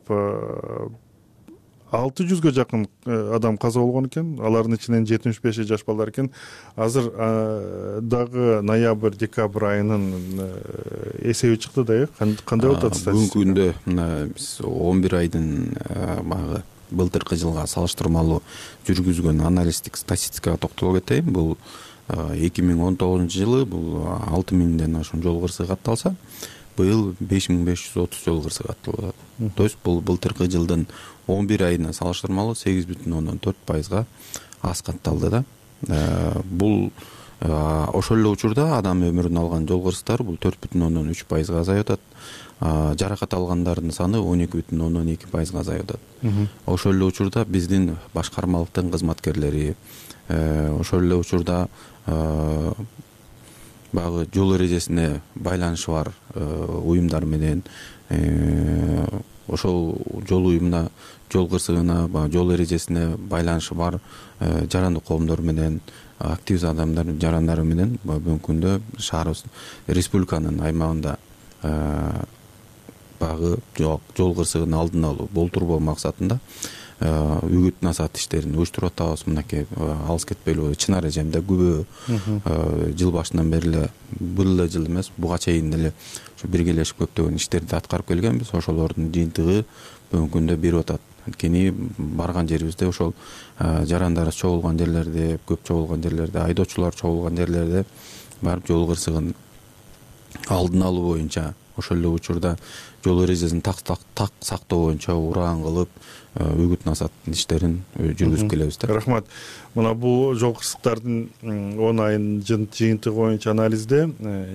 600гө жакын адам каза болгон экен. Алардын ичинен 75 жаш балдар экен. Азыр дагы ноябрь, декабрь айынын эсеби чыкты да, кандай болуп атат статистика? Бүгүнкү күндө биз 11 айдын багы былтыркы жылга салыштырмалуу жүргүзгөн анализдик статистикага токтоло кетейин. Бул 2019 жылы бул 6000ден ашуун жол кырсыгы катталса, быйыл 5530 жол кырсыгы катталып атат. То есть бул былтыркы жылдын 11 айына салыштырмалуу 8,4%га аз катталды да. Бул ошол эле учурда адам өмүрүн алган жол кырсыктары бул 4,3%га азайып атат. Жаракат алгандардын саны 12,2%га азайып атат. Ошол эле учурда биздин башкармалыктын кызматкерлери, ошол эле учурда баягы жол эрежесине байланышы бар уюмдар менен ошол жол уюмуна, жол кырсыгына, жол эрежесине байланышы бар жарандык коомдор менен, активист адамдар жарандары менен бүгүнкү күндө шаарыбыз республиканын аймагында багы жол кырсыгын алдын алуу, болтурбоо максатында үгүт насаат иштерин уюштуруп атабыз. Мынакей алыс кетпейлүү Чынар эжемде күбө жыл башынан бери эле, бул эле жыл эмес, буга чейин эле биргелешип көптөгөн иштерди аткарып келгенбиз. Ошолордун жыйынтыгы бүгүнкү күндө берип атат. Анткени барган жерибизде ошол жарандар чогулган жерлерде, көп чогулган жерлерде, айдоочулар чогулган жерлерде барып жол кырсыгын алдын алуу боюнча, ошол эле учурда жол эрежесин так сактоо боюнча ураан кылып үгүт насаат иштерин жүргүзүп келебиз да. Рахмат. Мына бул жол кырсыктардын 10 айынын жыйынтыгы боюнча анализде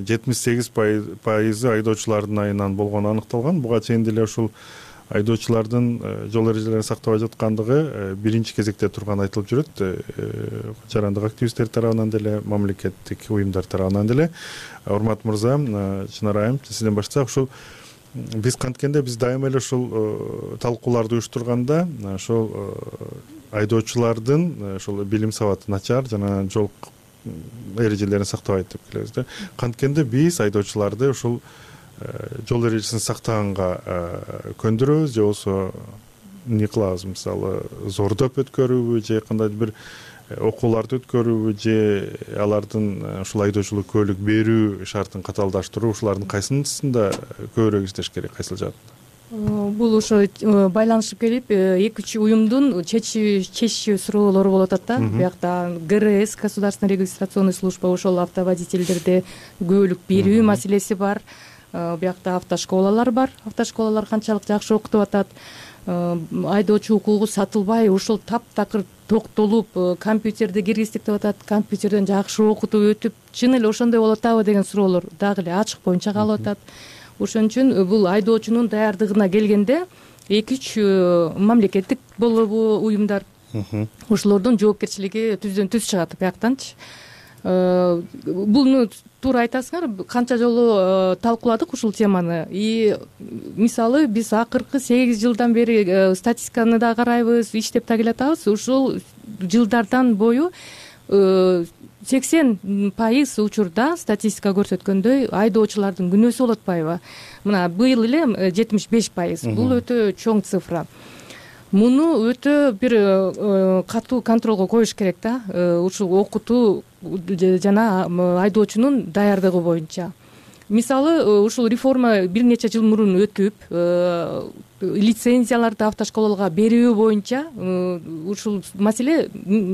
78% айдоочулардын айынан болгону аныкталган. Буга чейин деле ушул айдоочулардын жол эрежелерин сактабай жаткандыгы биринчи кезекте турганы айтылып жүрөт. Жарандык активисттер тарабынан деле, мамлекеттик уюмдар тарабынан деле. Урмат мырза, Чынар айым, сизден баштасак, ушул биз канткенде биз дайыма эле ушул талкууларды уюштурганда ошол айдоочулардын ошол билим сабаты начар жана жол эрежелерин сактабайт деп келебиз да. Канткенде биз айдоочуларды ушул жол эрежесин сактаганга көндүрөбүз же болбосо эмне кылабыз? Мисалы, зордоп өткөрүүбү же кандайдыр бир окууларды өткөрүүбү же алардын ушул айдоочулук куөлүк берүү шартын катаалдаштыруу, ушулардын кайсынысында көбүрөөк иштеш керек, кайсыл жаатында? Бул ошо байланышып келип, 2-3 уюмдун чечиши суроолору болуп атат да. Биякта ГРС, государственный регистрационный служба, ошол автоводительдерде көөлүк берүү маселеси бар. Биякта автошколалар бар. Автошколалар канчалык жакшы окутуп атат. Айдоочу укугу сатылбай, ушул таптакыр токтолуп, компьютерди киргиздик деп атат. Компьютерден жакшы окутуп өтүп, чын эле ошондой болуп атабы деген суроолор дагы эле ачык боюнча калып атат. Ошон үчүн бул айдоочунун даярдыгына келгенде 2-3 мамлекеттик болобу уюмдар, ошолордун жоопкерчилиги түздөн түз чыгат бияктанчы. Буну туура айтасыңар, канча жолу талкууладык ушул теманы. И мисалы биз акыркы 8 жылдан бери статистиканы да карайбыз, иштеп да келатабыз. Ушул жылдардан бою 80% учурда статистика көрсөткөндөй айдоочулардын күнөөсү болуп атпайбы? Мына быйыл эле 75%. Бул өтө чоң цифра. Муну өтө бир катуу контролго коюш керек да. Ушул окутуу жана айдоочунун даярдыгы боюнча. Мисалы, ушул реформа бир нече жыл мурун өтүп, лицензияларды автошколаларга берүү боюнча ушул маселе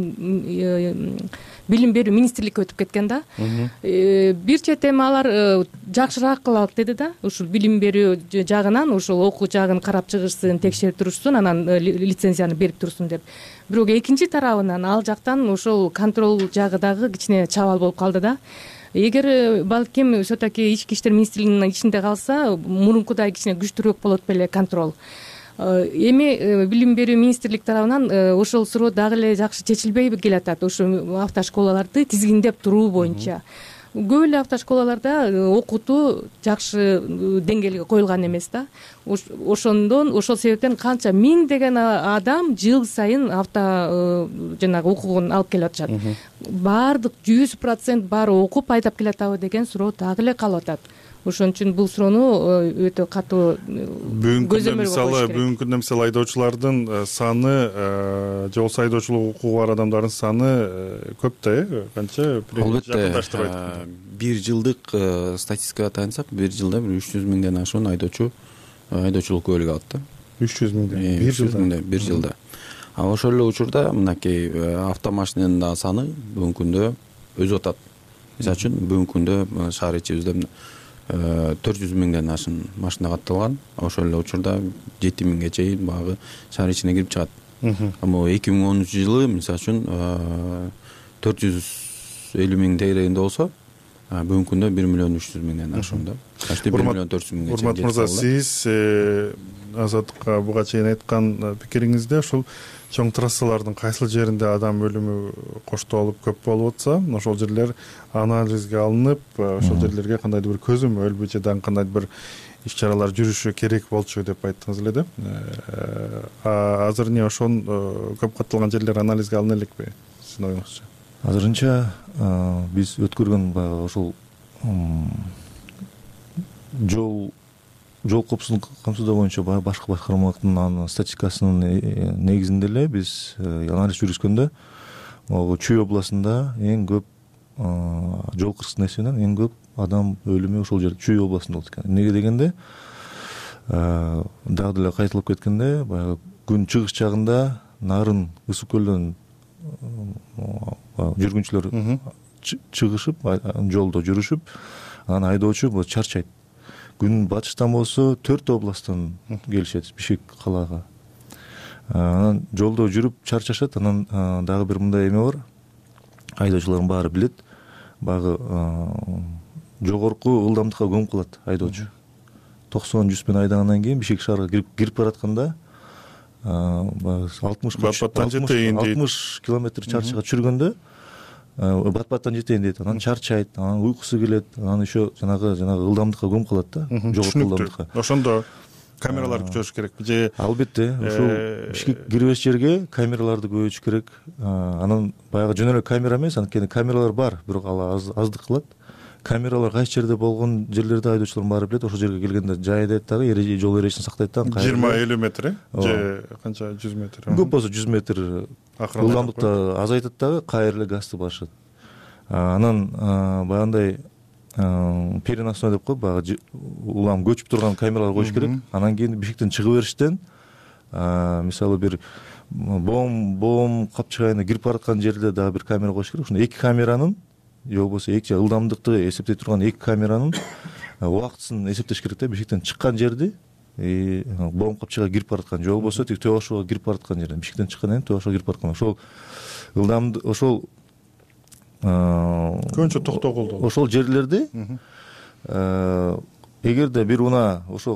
билим берүү министрликке өтүп кеткен да. Бир чети эми алар жакшыраак кылалык деди да. Ушул билим берүү жагынан ушул окуу жагын карап чыгышсын, текшерип турушсун, анан лицензияны берип турсун деп. Бирок экинчи тарабынан ал жактан ошол контрол жагы дагы кичине чабал болуп калды да. Эгер балким все-таки ички иштер министрлигинин ичинде калса, мурункудай кичине күчтүүрөөк болот беле контрол. Эми билим берүү министрлик тарабынан ошол суроо дагы эле жакшы чечилбей келатат. Ошо автошколаларды тизгиндеп туруу боюнча. Көп эле автошколаларда окутуу жакшы деңгээлге коюлган эмес да. Ошол себептен канча миңдеген адам жыл сайын жанагы укугун алып келип атышат. Баардык 100% баары окуп айдап келатабы деген суроо дагы эле калып атат. Ошон үчүн бул суроону өтө катуу бүгүнкү күндө мисалы айдоочулардын саны, же болбосо айдоочулук укугу бар адамдардын саны көп да, канча? Албетте, бир жылдык статистикага таянсак, бир жылда 300 миңден ашуун айдоочу айдоочулук куөлүк алат да. 300 миңден бир жылда. ошол эле учурда мынакей автомашинанын дагы саны бүгүнкү күндө өзүп атат. Мисалы үчүн бүгүнкү күндө шаар ичибизде 400 миңден ашын машина катталган. Ошол эле учурда 7 миңге чейин багы шаар ичине кирип чыгат. Ама 2010-жылы мисалы үчүн 450 миң тегерегинде болсо, бүгүнкү күндө 1 миллион 300 миңден ашуун да. Почти 1 миллион 400 миңге чейин. Урмат мырза, сиз Азаттыкка буга чейин айткан пикириңизде ушул чоң трассалардын кайсыл жеринде адам өлүмү коштолуп көп болуп атса, ошол жерлер анализге алынып, ошол жерлерге кандайдыр бир көзөмөл өлбү же дагы кандайдыр бир иш-чаралар жүрүшү керек болчу деп айттыңыз эле да. Азыр эмне ошон көп катталган жерлер анализге алына элекпи сиздин оюңузча? Азырынча биз өткөргөн баягы ошол жол коопсуздук камсыздоо боюнча башкы башкармалыктын статистикасынын негизинде эле биз анализ жүргүзгөндө Чүй областында эң көп жол кырсыгы эсебинен эң көп адам өлүмү ошол жерде Чүй областында болот экен. Эмнеге дегенде дагы деле кайталап кеткенде баягы күн чыгыш жагында нарын ысык көлдөн жүргүнчүлөр чыгышып жолдо жүрүшүп, анан айдоочу чарчайт. Күн батыштан болсо 4 областтан келишет Бишкек калаага. Анан жолдо жүрүп чарчашат. Анан дагы бир мындай эме бар. Айдоочулардын баары билет. Багы жогорку ылдамдыкка көмүп калат айдоочу. 90-100 менен айдагандан кийин Бишкек шаарга кирип баратканда 60 километр чарчыга түшүргөндө бат-баттан жетейин дейт. Анан чарчайт, анан уйкусу келет, анан еще жанагы ылдамдыкка көмүп калат да, жогорку ылдамдыкка. Ошондо камераларды көчүрүш керекпи же? Албетте, ушул Бишкек кирбеш жерге камераларды көчүрүш керек. Анан баягы жөн эле камера эмес, анткени камералар бар, бирок ал аздык кылат. Камералар кайсы жерде болгон жерлерде айдоочулар бары билет. Ошол жерге келгенде жайдайт дагы, жол эрежесин сактайт да. 20-50 метр же канча 100 метр? Көп болсо 100 метр ылдамдыкты азайтат дагы, кайра эле газды басышат. Анан баягындай переносной деп коет, баягы улам көчүп турган камералар коюш керек. Анан кийин Бишкектен чыгып бериштен мисалы бир бом капчыгайына кирип бараткан жерде дагы бир камера коюш керек. Ошондо 2 камеранын же болбосо эки ылдамдыкты эсептей турган 2 камеранын убактысын эсептеш керек да. Бишкектен чыккан жерди бом капчыгайга кирип бараткан же болбосо тиги Төө башууга кирип бараткан жерден, Бишкектен чыккандан кийин Төө башууга кирип бараткан. Ошол ылдамдык ошол көбүнчө токтогулду. Ошол жерлерде эгерде бир унаа ошол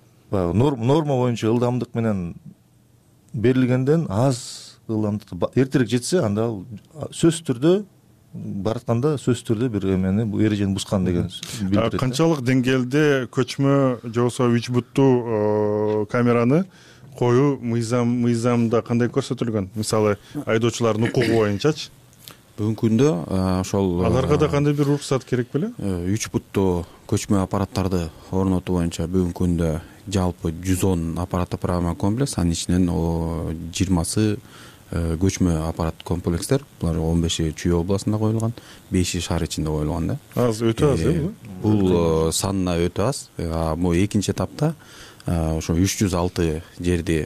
норма боюнча ылдамдык менен берилгенден аз ылдамдыкты эртерээк жетсе, анда сөзсүз түрдө баратканда сөзсүз түрдө бир эмени эрежени бускан деген билдирет. Канчалык деңгээлде көчмө же болбосо 3 буттуу камераны коюу мыйзамда кандай көрсөтүлгөн? Мисалы, айдоочулардын укугу боюнчачы? Бүгүнкү күндө ошол аларга да кандай бир уруксат керек беле? 3 буттуу көчмө аппараттарды орнотуу боюнча бүгүнкү күндө жалпы 110 аппараттык программа комплекс, анын ичинен 20сы көчмө аппарат комплекстер. Булар 15 Чүй областында коюлган, 5 шаар ичинде коюлган да. Аз, өтө аз э? Бул санына өтө аз. Бул экинчи этапта ошо 306 жерди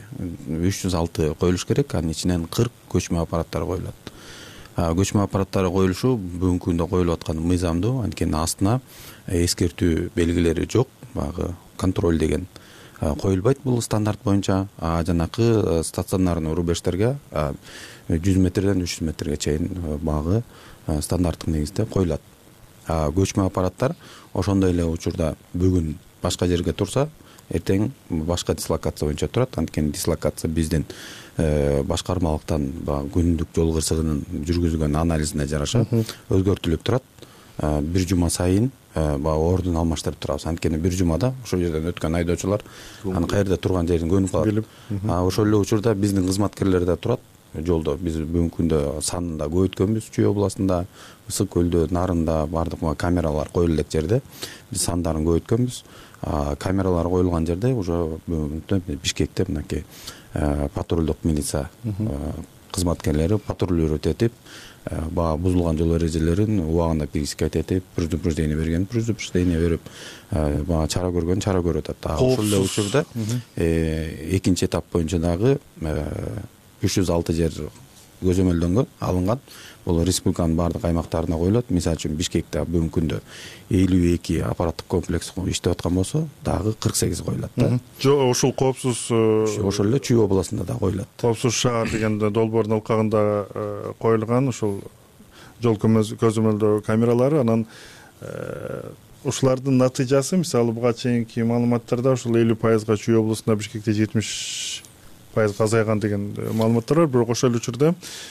306 коюлуш керек, анын ичинен 40 көчмө аппараттар коюлат. Көчмө аппараттары коюлушу бүгүнкү күндө коюлуп аткан мыйзамдуу, анткени астына эскертүү белгилери жок, багы контроль деген коюлбайт бул стандарт боюнча. Жанакы стационарный рубежтерге 100 метрден 300 метрге чейин багы стандарттык негизде коюлат. Көчмө аппараттар ошондой эле учурда бүгүн башка жерге турса, эртең башка дислокация боюнча турат. Анткени дислокация биздин башкармалыктан күндүк жол кырсыгынын жүргүзүлгөн анализине жараша өзгөртүлүп турат. Бир жума сайын ордун алмаштырып турабыз. Анткени бир жумада ошол жерден өткөн айдоочулар анын каерде турган жерин көнүп калат. Ошол эле учурда биздин кызматкерлер да турат жолдо. Биз бүгүнкү күндө санын да көбөйткөнбүз. Чүй областында, Ысык көлдө, Нарында бардык камералар коюла элек жерде биз сандарын көбөйткөнбүз. Камералар коюлган жерде уже Бишкекте мынакей патрулдук милиция кызматкерлери патрулировать этип, бузулган жол эрежелерин убагында пересекать этип, предупреждение берип, чара көргөн чара көрүп атат. Ошол эле учурда экинчи этап боюнча дагы 306 жер көзөмөлдөнгөн, алынган. Бул республиканын бардык аймактарына коюлат. Мисалы үчүн Бишкекте бүгүнкү күндө 52 аппараттык комплекс иштеп аткан болсо, дагы 48 коюлат да. Ушул коопсуз ошол эле Чүй областында да коюлат. Коопсуз шаар деген долбоордун алкагында коюлган ушул жол көзөмөлдөө камералары. Анан ушулардын натыйжасы мисалы буга чейинки маалыматтарда ушул 50%га Чүй областында, Бишкекте 70% азайган деген маалыматтар бар. Бирок ошол учурда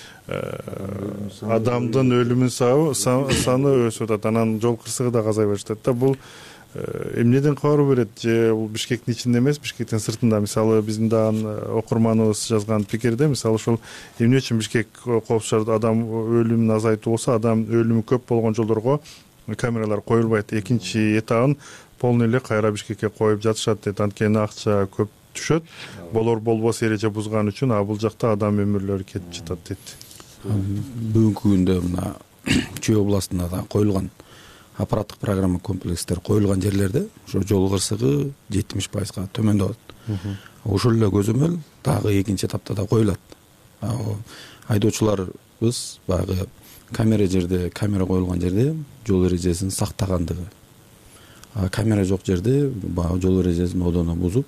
адамдын өлүмүн саны өсүп атат, анан жол кырсыгы да азайбай жатат да. Бул эмнеден кабар берет? Же бул Бишкектин ичинде эмес, Бишкектин сыртында? Мисалы биздин дагы окурманыбыз жазган пикирде, мисалы ушул эмне үчүн Бишкек коопсуз адам өлүмүн азайтуу болсо, адам өлүмү көп болгон жолдорго камералар коюлбайт. Экинчи этабын полный эле кайра Бишкекке коюп жатышат дейт. Анткени акча көп түшөт. Болбос эреже бузган үчүн бул жакта адам өмүрлөрү кетип жатат дейт. Бүгүнкү күндө мына Чүй областында да коюлган аппараттык программа комплекстер коюлган жерлерде ошо жол кырсыгы 70%га төмөндөп атат. Ошол эле көзөмөл дагы экинчи этапта да коюлат. Айдоочуларыбыз баягы камера коюлган жерде жол эрежесин сактагандыгы, камера жок жерде баягы жол эрежесин одоно бузуп,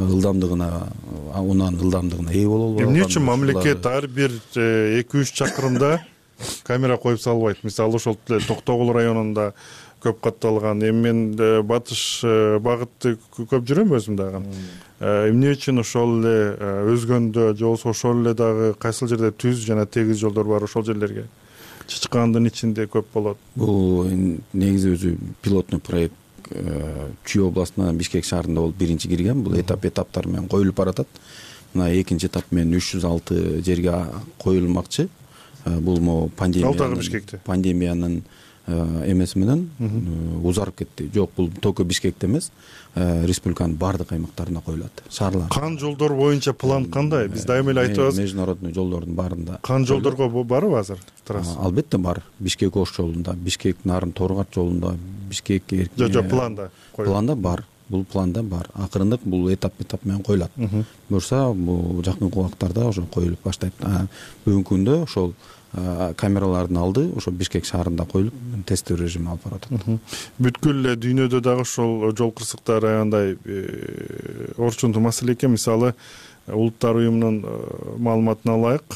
унан ылдамдыгына ээ боло албаган. Эмне үчүн мамлекет ар бир 2-3 чакырымда камера коюп салбайт? Мисалы ошол Токтогул районунда көп катталган. Эми мен батыш багытты көп жүрөм өзүм дагы. Эмне үчүн ошол эле өзгөндө же болбосо ошол эле дагы кайсыл жерде түз жана тегиз жолдор бар, ошол жерлерге чычкандын ичинде көп болот? Бул негизи өзү пилоттук проект Чүй областынан Бишкек шаарында болуп биринчи кирген. Бул этаптар менен коюлуп баратат. Мына экинчи этап менен 306 жерге коюлмакчы. Бул могу пандемиянын эмеси менен узарып кетти. Жок, бул только Бишкекте эмес, республиканын бардык аймактарына коюлат. Шаарлар. Кан жолдор боюнча план кандай? Биз дайыма эле айтып атабыз. Международный жолдордун баарында. Кан жолдорго барбы азыр? Албетте бар. Бишкек Ош жолунда, Бишкек Нарын Торгат жолунда, Бишкек Жок, планда. Планда бар. Бул планда бар. Акырындык бул этап менен коюлат. Буюрса, бул жакынкы убактарда ошо коюлуп баштайт. Бүгүнкү күндө ошол камералардын алды ошо Бишкек шаарында коюлуп, тесттөө режими алып баратат. Бүткүл эле дүйнөдө дагы ошол жол кырсыктары аяндай орчундуу маселе экен. Мисалы, Улуттар уюмунун маалыматына ылайык,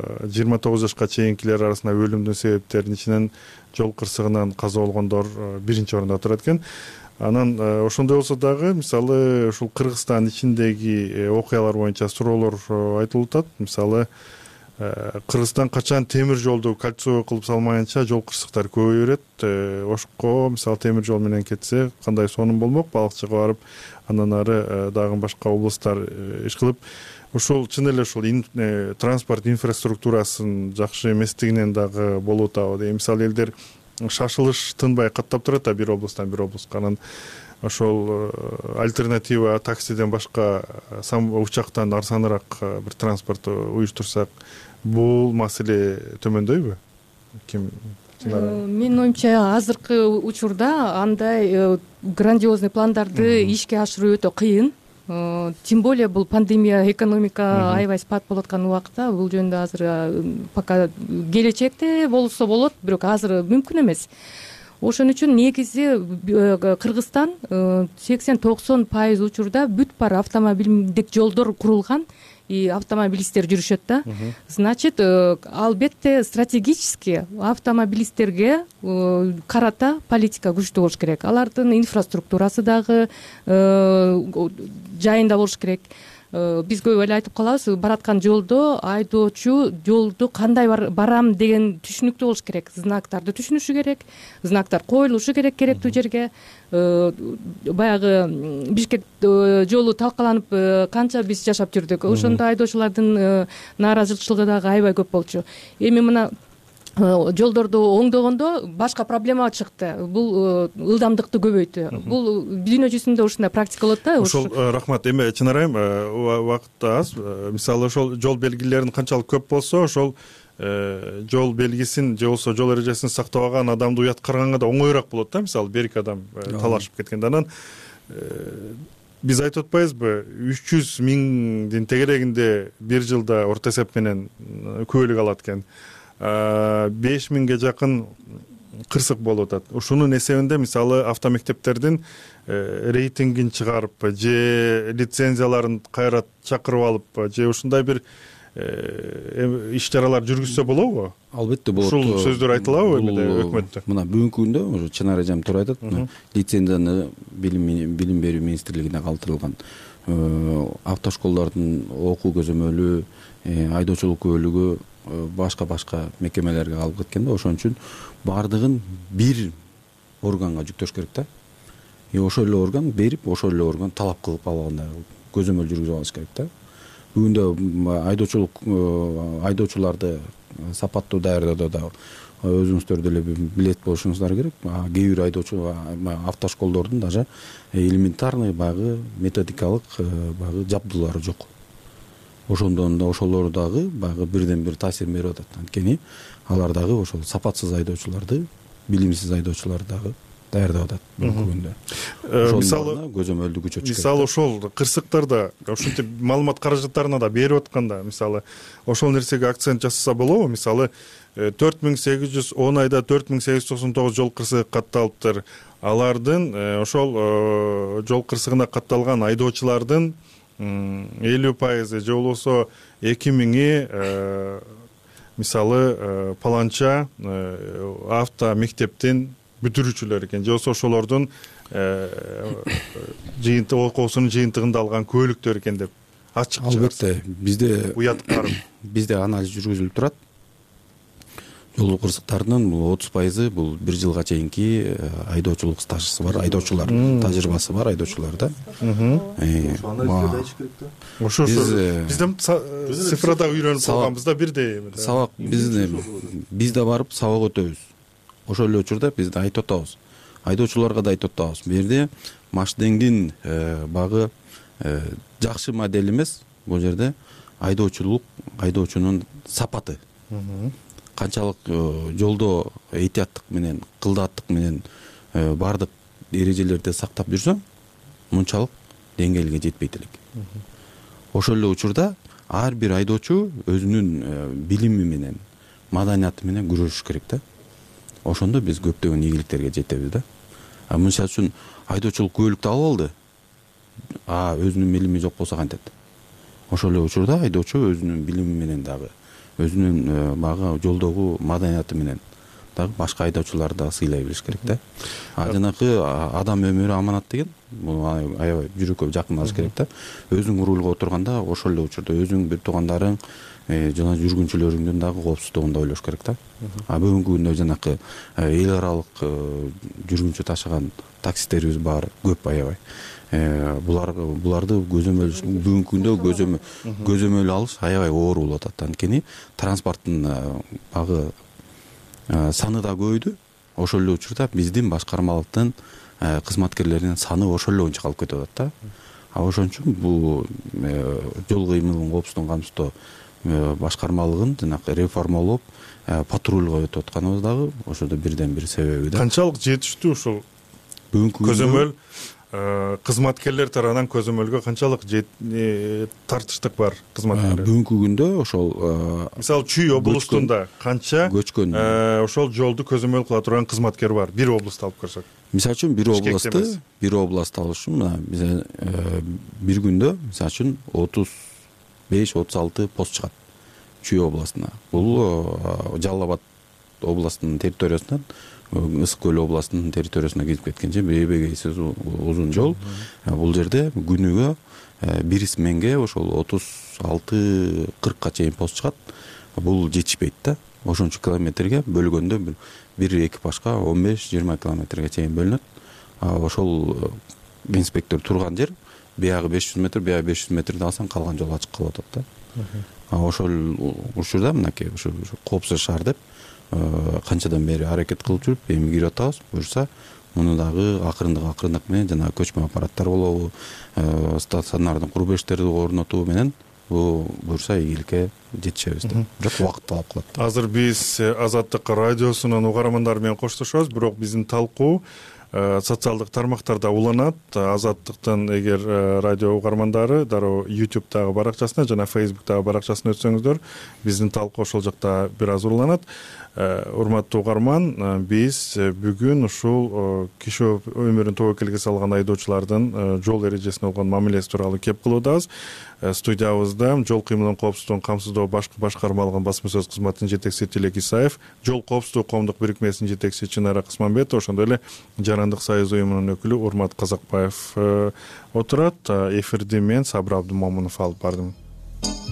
29 жашка чейинкилер арасында өлүмдүн себептеринин ичинен жол кырсыгынан каза болгондор биринчи орунда турат экен. Анан ошондой болсо дагы, мисалы, ушул Кыргызстан ичиндеги окуялар боюнча суроолор айтылып атат. Мисалы, Кыргызстан качан темир жолду кольцо кылып салмайынча жол кырсыктары көбөйө берет. Ошко мисалы темир жол менен кетсе кандай сонун болмок? Балыкчыга барып, андан ары дагы башка областтар иш кылып, ошол чын эле ушул транспорт инфраструктурасын жакшы эместигинен дагы болуп атабы? Мисалы, элдер шашылыш тынбай каттап турат да бир областтан бир областка. Анан ошол альтернатива таксиден башка учактан арзаныраак бир транспорт уюштурсак, бул маселе төмөндөйбү? Менин оюмча, азыркы учурда андай грандиозный пландарды ишке ашыруу өтө кыйын. Тем более бул пандемия, экономика аябай спад болуп аткан убакта бул жөнүндө азыр пока келечекте болсо болот, бирок азыр мүмкүн эмес. Ошон үчүн негизи Кыргызстан 80-90% учурда бүт баары автомобилдик жолдор курулган, автомобилисттер жүрүшөт да. Значит, албетте стратегически автомобилисттерге карата политика күчтүү болуш керек. Алардын инфраструктурасы дагы жайында болуш керек. Биз көп эле айтып калабыз, бараткан жолдо айдоочу жолду кандай барам деген түшүнүктүү болуш керек. Знактарды түшүнүшү керек, знактар коюлушу керек керектүү жерге. Баягы Бишкек жолу талкаланып канча биз жашап жүрдүк. Ошондо айдоочулардын нааразычылыгы дагы аябай көп болчу. Эми мына жолдорду оңдогондо башка проблема чыкты. Бул ылдамдыкты көбөйтүү. Бул дүйнө жүзүндө ушундай практика болот да. Ошол рахмат. Эми чынарайым, убакыт аз. Мисалы, ошол жол белгилерин канчалык көп болсо, ошол жол белгисин же болбосо жол эрежесин сактабаган адамды уят караганга да оңоюраак болот да. Мисалы, бир-эки адам талашып кеткенде, анан биз айтып атпайбызбы 300 миңдин тегерегинде бир жылда орто эсеп менен күбөлүк алат экен. 5 миңге жакын кырсык болуп атат. Ушунун эсебинде мисалы автомектептердин рейтингин чыгарып же лицензияларын кайра чакырып алып же ушундай бир иш чаралар жүргүзсө болобу? Албетте болот. Ушул сөздөр айтылабы эмеде өкмөттө? Мына бүгүнкү күндө уже Чынар эжем туура айтат. Лицензияны билим берүү министрлигине калтырылган. Автошколдордун окуу көзөмөлү, айдоочулук күбөлүгү башка мекемелерге калып кеткен да, ошон үчүн баардыгын бир органга жүктөш керек да. Ошол эле орган берип, ошол эле орган талап кылып алгандай көзөмөл жүргүзүп алыш керек да. Бүгүндө айдоочуларды сапаттуу даярдоодо да өзүңүздөр деле билет болушуңуздар керек. Кээ бир айдоочу автошколдордун даже элементарный баягы методикалык баягы жабдуулары жок. Ошондон да ошолор дагы баягы бирден бир таасир берип атат. Анткени алар дагы ошол сапатсыз айдоочуларды, билимсиз айдоочуларды дагы даярдап атат бүгүнкү күндө. Мисалы көзөмөлдү күчөтүш керек. Мисалы ошол кырсыктарда ушинтип маалымат каражаттарына да берип атканда, мисалы ошол нерсеге акцент жасаса болобу? Мисалы 4810 айда 4899 жол кырсыгы катталыптыр. Алардын ошол жол кырсыгына катталган айдоочулардын 50% же болбосо 2000 мисалы паланча авто мектептин бүтүрүүчүлөр экен, же болбосо ошолордун окуусунун жыйынтыгында алган күбөлүктөр экен деп ачык чыгарса. Албетте бизде анализ жүргүзүлүп турат. Жол кырсыктарынын 30% бул 1 жылга чейинки айдоочулук стажысы бар, айдоочулар тажрыйбасы бар айдоочуларда. Ошо бизден цифрада үйрөнүп калганбыз да бирдей. Сабак бизде барып сабак өтөбүз. Ошол эле учурда биз да айтып атабыз. Айдоочуларга да айтып атабыз. Бул жерде Машдеңдин багы жакшы модель эмес. Бул жерде айдоочунун сапаты. Канчалык жолдо этияттык менен, кылдааттык менен бардык эрежелерди сактап жүрсөң, мынчалык деңгээлге жетпейт элек. Ошол эле учурда ар бир айдоочу өзүнүн билими менен, маданияты менен күрөшүш керек да. Ошондо биз көптөгөн ийгиликтерге жетебиз да. Мынча үчүн айдоочулук күбөлүктү алып алды. Өзүнүн билими жок болсо кантет? Ошол эле учурда айдоочу өзүнүн билими менен дагы, өзүнүн багы жолдогу маданияты менен дагы башка айдоочуларды да сыйлай билиш керек да. Жанагы адам өмүрү аманат деген, бул аябай жүрөккө жакын алыш керек да. Өзүң рулга отурганда ошол эле учурда өзүң бир туугандарың жана жүргүнчүлөрүңдүн дагы коопсуздугун да ойлош керек да. Бүгүнкү күндө жанакы эл аралык жүргүнчү ташыган таксистерибиз бар, көп аябай. Буларды бүгүнкү күндө көзөмөл алыш аябай оор болуп атат. Анткени транспорттун багы саны да көбөйдү. Ошол эле учурда биздин башкармалыктын кызматкерлеринин саны ошол эле боюнча калып кетип атат да. Ошон үчүн бул жол кыймылынын коопсуздугун камсыздоо башкармалыгын жанакы реформалоп патрульга өтүп атканыбыз дагы ошодо бирден бир себеби да. Канчалык жетиштүү ушул бүгүнкү көзөмөл кызматкерлер тарабынан көзөмөлгө канчалык тартыштык бар кызматкерлер? Бүгүнкү күндө ошол мисалы Чүй облустунда канча ошол жолду көзөмөл кыла турган кызматкер бар? Бир облусту алып көрсөк. Мисалы үчүн бир областты алыш үчүн биз бир күндө мисалы үчүн 35-36 пост чыгат Чүй областына. Бул Жалал Абад областынын территориясынан Ысык Көл областынын территориясына кирип кеткенче бейбегейсиз узун жол. Бул жерде күнүгө бир сменге ошол 36-40ка чейин пост чыгат. Бул жетишпейт да. Ошончу километрге бөлгөндө бир экипажга 15-20 километрге чейин бөлүнөт. Ошол инспектор турган жер биягы 500 метр, биягы 500 метрди алсаң калган жол ачык калып атат да. Ошол учурда мынакей ушу коопсуз шаар деп канчадан бери аракет кылып жүрүп, эми кирип атабыз. Буюрса, муну дагы акырындык менен жана көчмө аппараттар болобу, стационардын курбештерди орнотуу менен буюрса ийгиликке жетишебиз да. Бирок убакыт талап кылат. Азыр биз Азаттык радиосунун угармандары менен коштошобуз, бирок биздин талкуу социалдык тармактарда уланат. Азаттыктын эгер радио угармандары дароо YouTube'дагы баракчасына жана Facebook'дагы баракчасына өтсөңүздөр биздин талкуу ошол жакта бир аз уланат. Урматтуу угарман, биз бүгүн ушул киши өмүрүн тобокелге салган айдоочулардын жол эрежесине болгон мамилеси тууралуу кеп кылуудабыз. Студиябызда жол кыймылынын коопсуздугун камсыздоо башкы башкармалыгынын басма сөз кызматынын жетекчиси Тилек Исаев, жол коопсуздугу коомдук бирикмесинин жетекчиси Чынара Кысманбетова, ошондой эле Жарандык союз уюмунун өкүлү Урмат Казакбаев отурат. Эфирди мен Сабыр Абдымомунов алып бардым.